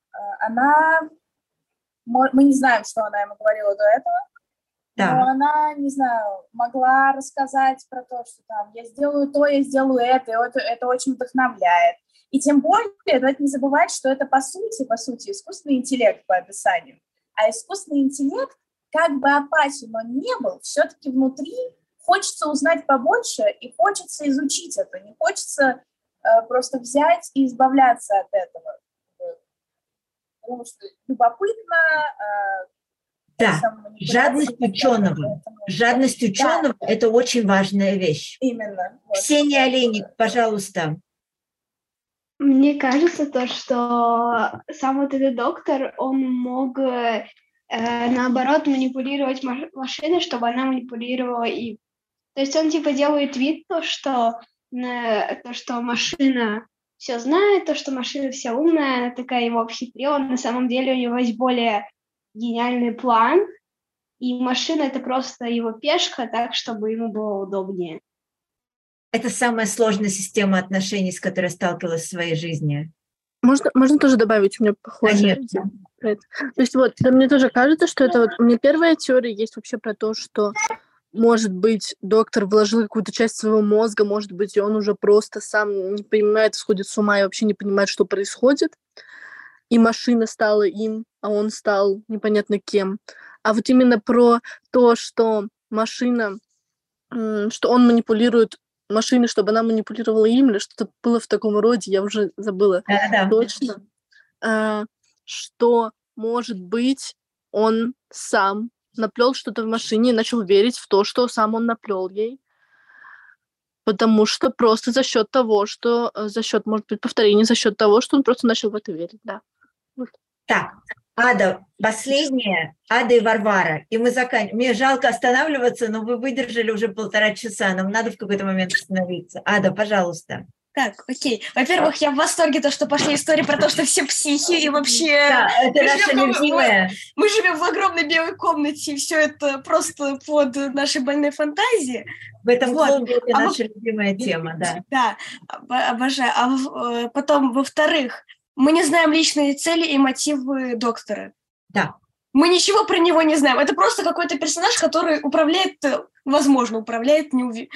мы не знаем, что она ему говорила до этого, но она, не знаю, могла рассказать про то, что там я сделаю то, я сделаю это, и это очень вдохновляет. И тем более, давайте не забывать, что это по сути, искусственный интеллект по описанию. А искусственный интеллект, как бы опасен он не был, все-таки внутри хочется узнать побольше и хочется изучить это, не хочется просто взять и избавляться от этого. Потому что любопытно. Да, жадность ученого – это очень важная вещь. Именно. Ксения Олейник, пожалуйста. Мне кажется, что сам вот этот доктор, он мог, наоборот, манипулировать машиной, чтобы она манипулировала им. То есть он делает вид, что машина все знает, что машина вся умная, она такая его обхитрила. На самом деле у него есть более гениальный план, и машина — это просто его пешка, так, чтобы ему было удобнее. Это самая сложная система отношений, с которой я сталкивалась в своей жизни. Можно тоже добавить, у меня похожее. Конечно. То есть вот, да, мне тоже кажется, что это вот... У меня первая теория есть вообще про то, что, может быть, доктор вложил какую-то часть своего мозга, может быть, и он уже просто сам не понимает, сходит с ума и вообще не понимает, что происходит. И машина стала им, а он стал непонятно кем. А вот именно про то, что машина, что он манипулирует машиной, чтобы она манипулировала им, или что-то было в таком роде, я уже забыла точно. Что, может быть, он сам наплел что-то в машине и начал верить в то, что сам он наплел ей. Потому что просто за счет того, что за счет, может быть, повторения, за счет того, что он просто начал в это верить, да. Вот. Так, Ада, последняя, Ада и Варвара. И мы заканчиваем. Мне жалко останавливаться, но вы выдержали уже 1,5 часа. Нам надо в какой-то момент остановиться. Ада, пожалуйста. Так, окей. Во-первых, я в восторге, то, что пошли истории про то, что все психи, и вообще... Да, это наша любимая. Мы живем в огромной белой комнате, и все это просто под нашей больной фантазией. В этом клубе это наша любимая тема, да. Да, обожаю. А потом, во-вторых, мы не знаем личные цели и мотивы доктора. Да. Мы ничего про него не знаем. Это просто какой-то персонаж, который управляет, возможно, управляет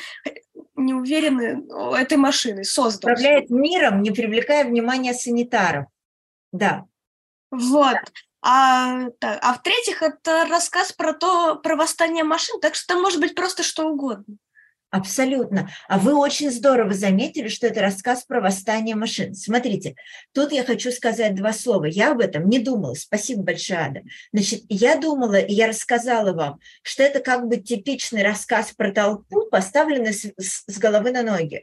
неуверенно этой машиной, создал. Управляет миром, не привлекая внимания санитаров. Да. Вот. А в-третьих, это рассказ про восстание машин, так что там может быть просто что угодно. Абсолютно. А вы очень здорово заметили, что это рассказ про восстание машин. Смотрите, тут я хочу сказать 2 слова. Я об этом не думала. Спасибо большое, Ада. Значит, я думала, и я рассказала вам, что это как бы типичный рассказ про толпу, поставленный с головы на ноги,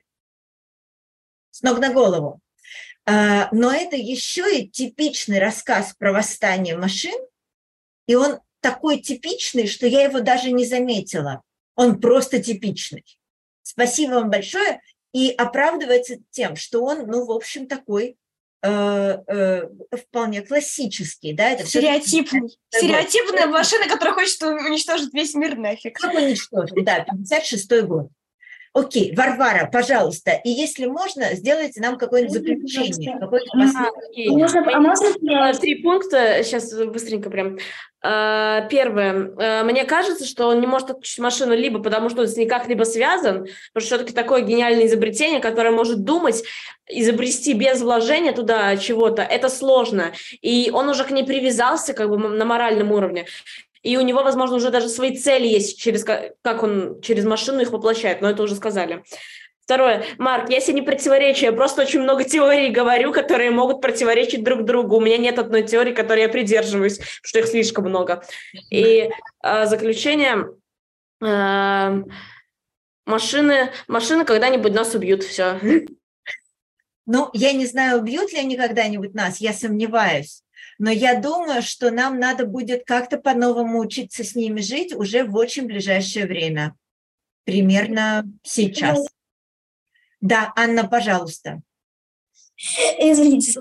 с ног на голову. Но это еще и типичный рассказ про восстание машин, и он такой типичный, что я его даже не заметила. Он просто типичный. Спасибо вам большое. И оправдывается тем, что он, ну, в общем, такой вполне классический. Да? Это стереотипный. Стереотипная машина, которая хочет уничтожить весь мир нафиг. Как уничтожить? Да, 56-й год. Окей, Варвара, пожалуйста, и если можно, сделайте нам какое-нибудь заключение, какое-то последнее. 3 пункта, сейчас быстренько прям. Первое. Мне кажется, что он не может отключить машину либо потому, что он с ней как-либо связан, потому что все-таки такое гениальное изобретение, которое может думать, изобрести без вложения туда чего-то, это сложно. И он уже к ней привязался как бы на моральном уровне. И у него, возможно, уже даже свои цели есть, как он через машину их воплощает, но это уже сказали. Второе. Марк, я себе не противоречу, я просто очень много теорий говорю, которые могут противоречить друг другу. У меня нет одной теории, которой я придерживаюсь, потому что их слишком много. И заключение. Машины когда-нибудь нас убьют, все. Ну, я не знаю, убьют ли они когда-нибудь нас, я сомневаюсь. Но я думаю, что нам надо будет как-то по-новому учиться с ними жить уже в очень ближайшее время. Примерно сейчас. Да, Анна, пожалуйста. Извините.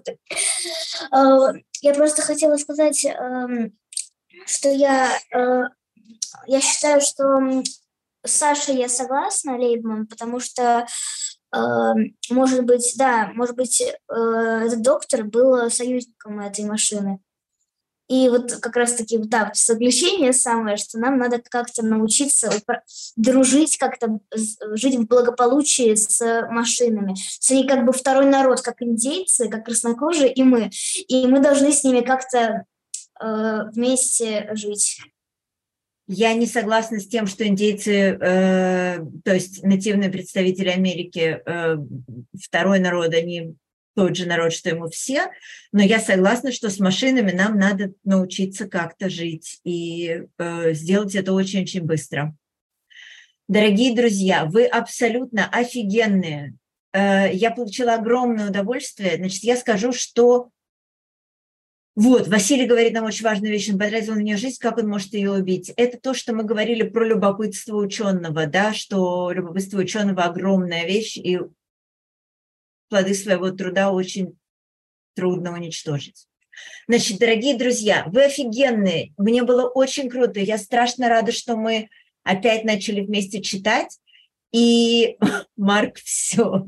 Я просто хотела сказать, что я считаю, что с Сашей я согласна, Лейбман, потому что может быть, этот доктор был союзником этой машины. И вот как раз-таки, да, заключение самое, что нам надо как-то научиться дружить, как-то жить в благополучии с машинами. Они как бы второй народ, как индейцы, как краснокожие, и мы. И мы должны с ними как-то вместе жить. Я не согласна с тем, что индейцы, то есть нативные представители Америки, второй народ, они тот же народ, что и мы все, но я согласна, что с машинами нам надо научиться как-то жить и сделать это очень-очень быстро. Дорогие друзья, вы абсолютно офигенные. Я получила огромное удовольствие. Значит, я скажу, что вот, Василий говорит нам очень важную вещь, он потратил на нее жизнь, как он может ее убить. Это то, что мы говорили про любопытство ученого, да, что любопытство ученого огромная вещь, и плоды своего труда очень трудно уничтожить. Значит, дорогие друзья, вы офигенные. Мне было очень круто. Я страшно рада, что мы опять начали вместе читать. И, Марк, все.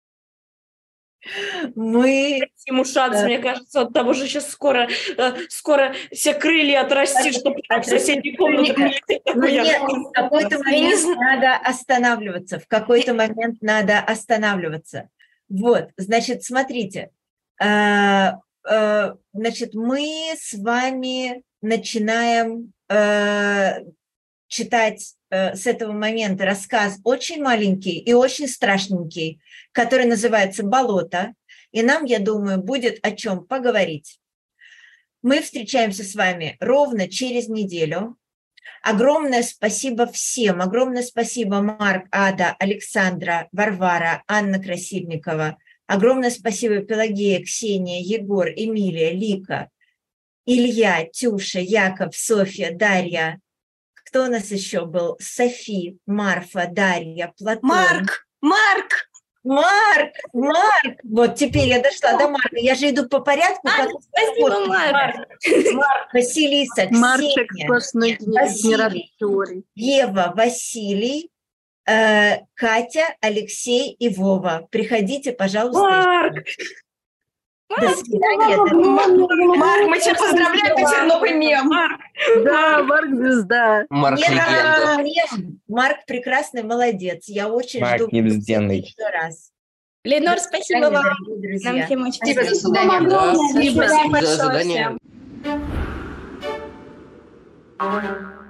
Мы... Ему шанс, мне кажется, от того же сейчас скоро все крылья отрастит, чтобы в соседней комнате прилететь. В какой-то момент надо останавливаться. В какой-то момент надо останавливаться. Вот, значит, смотрите. Значит, мы с вами начинаем читать с этого момента рассказ очень маленький и очень страшненький, который называется «Болото». И нам, я думаю, будет о чем поговорить. Мы встречаемся с вами ровно через неделю. Огромное спасибо всем. Огромное спасибо Марк, Ада, Александра, Варвара, Анна Красильникова. Огромное спасибо Пелагея, Ксения, Егор, Эмилия, Лика, Илья, Тюша, Яков, Софья, Дарья. Кто у нас еще был? Софи, Марфа, Дарья, Платон. Марк! Вот теперь я дошла до Марка. Я же иду по порядку. Спасибо, Марк. Василиса, Ксения, Василий, Ева, Василий, Катя, Алексей и Вова. Приходите, пожалуйста. Марк! До свидания. Марк, мы тебя поздравляем, ты теперь новый мем. Да, Марк звезда. Марк легенда. Марк прекрасный, молодец. Я очень Марк жду невзdenный. еще раз. Ленор, спасибо вам. Друзья. Нам всем очень Спасибо за задание. Спасибо за задание.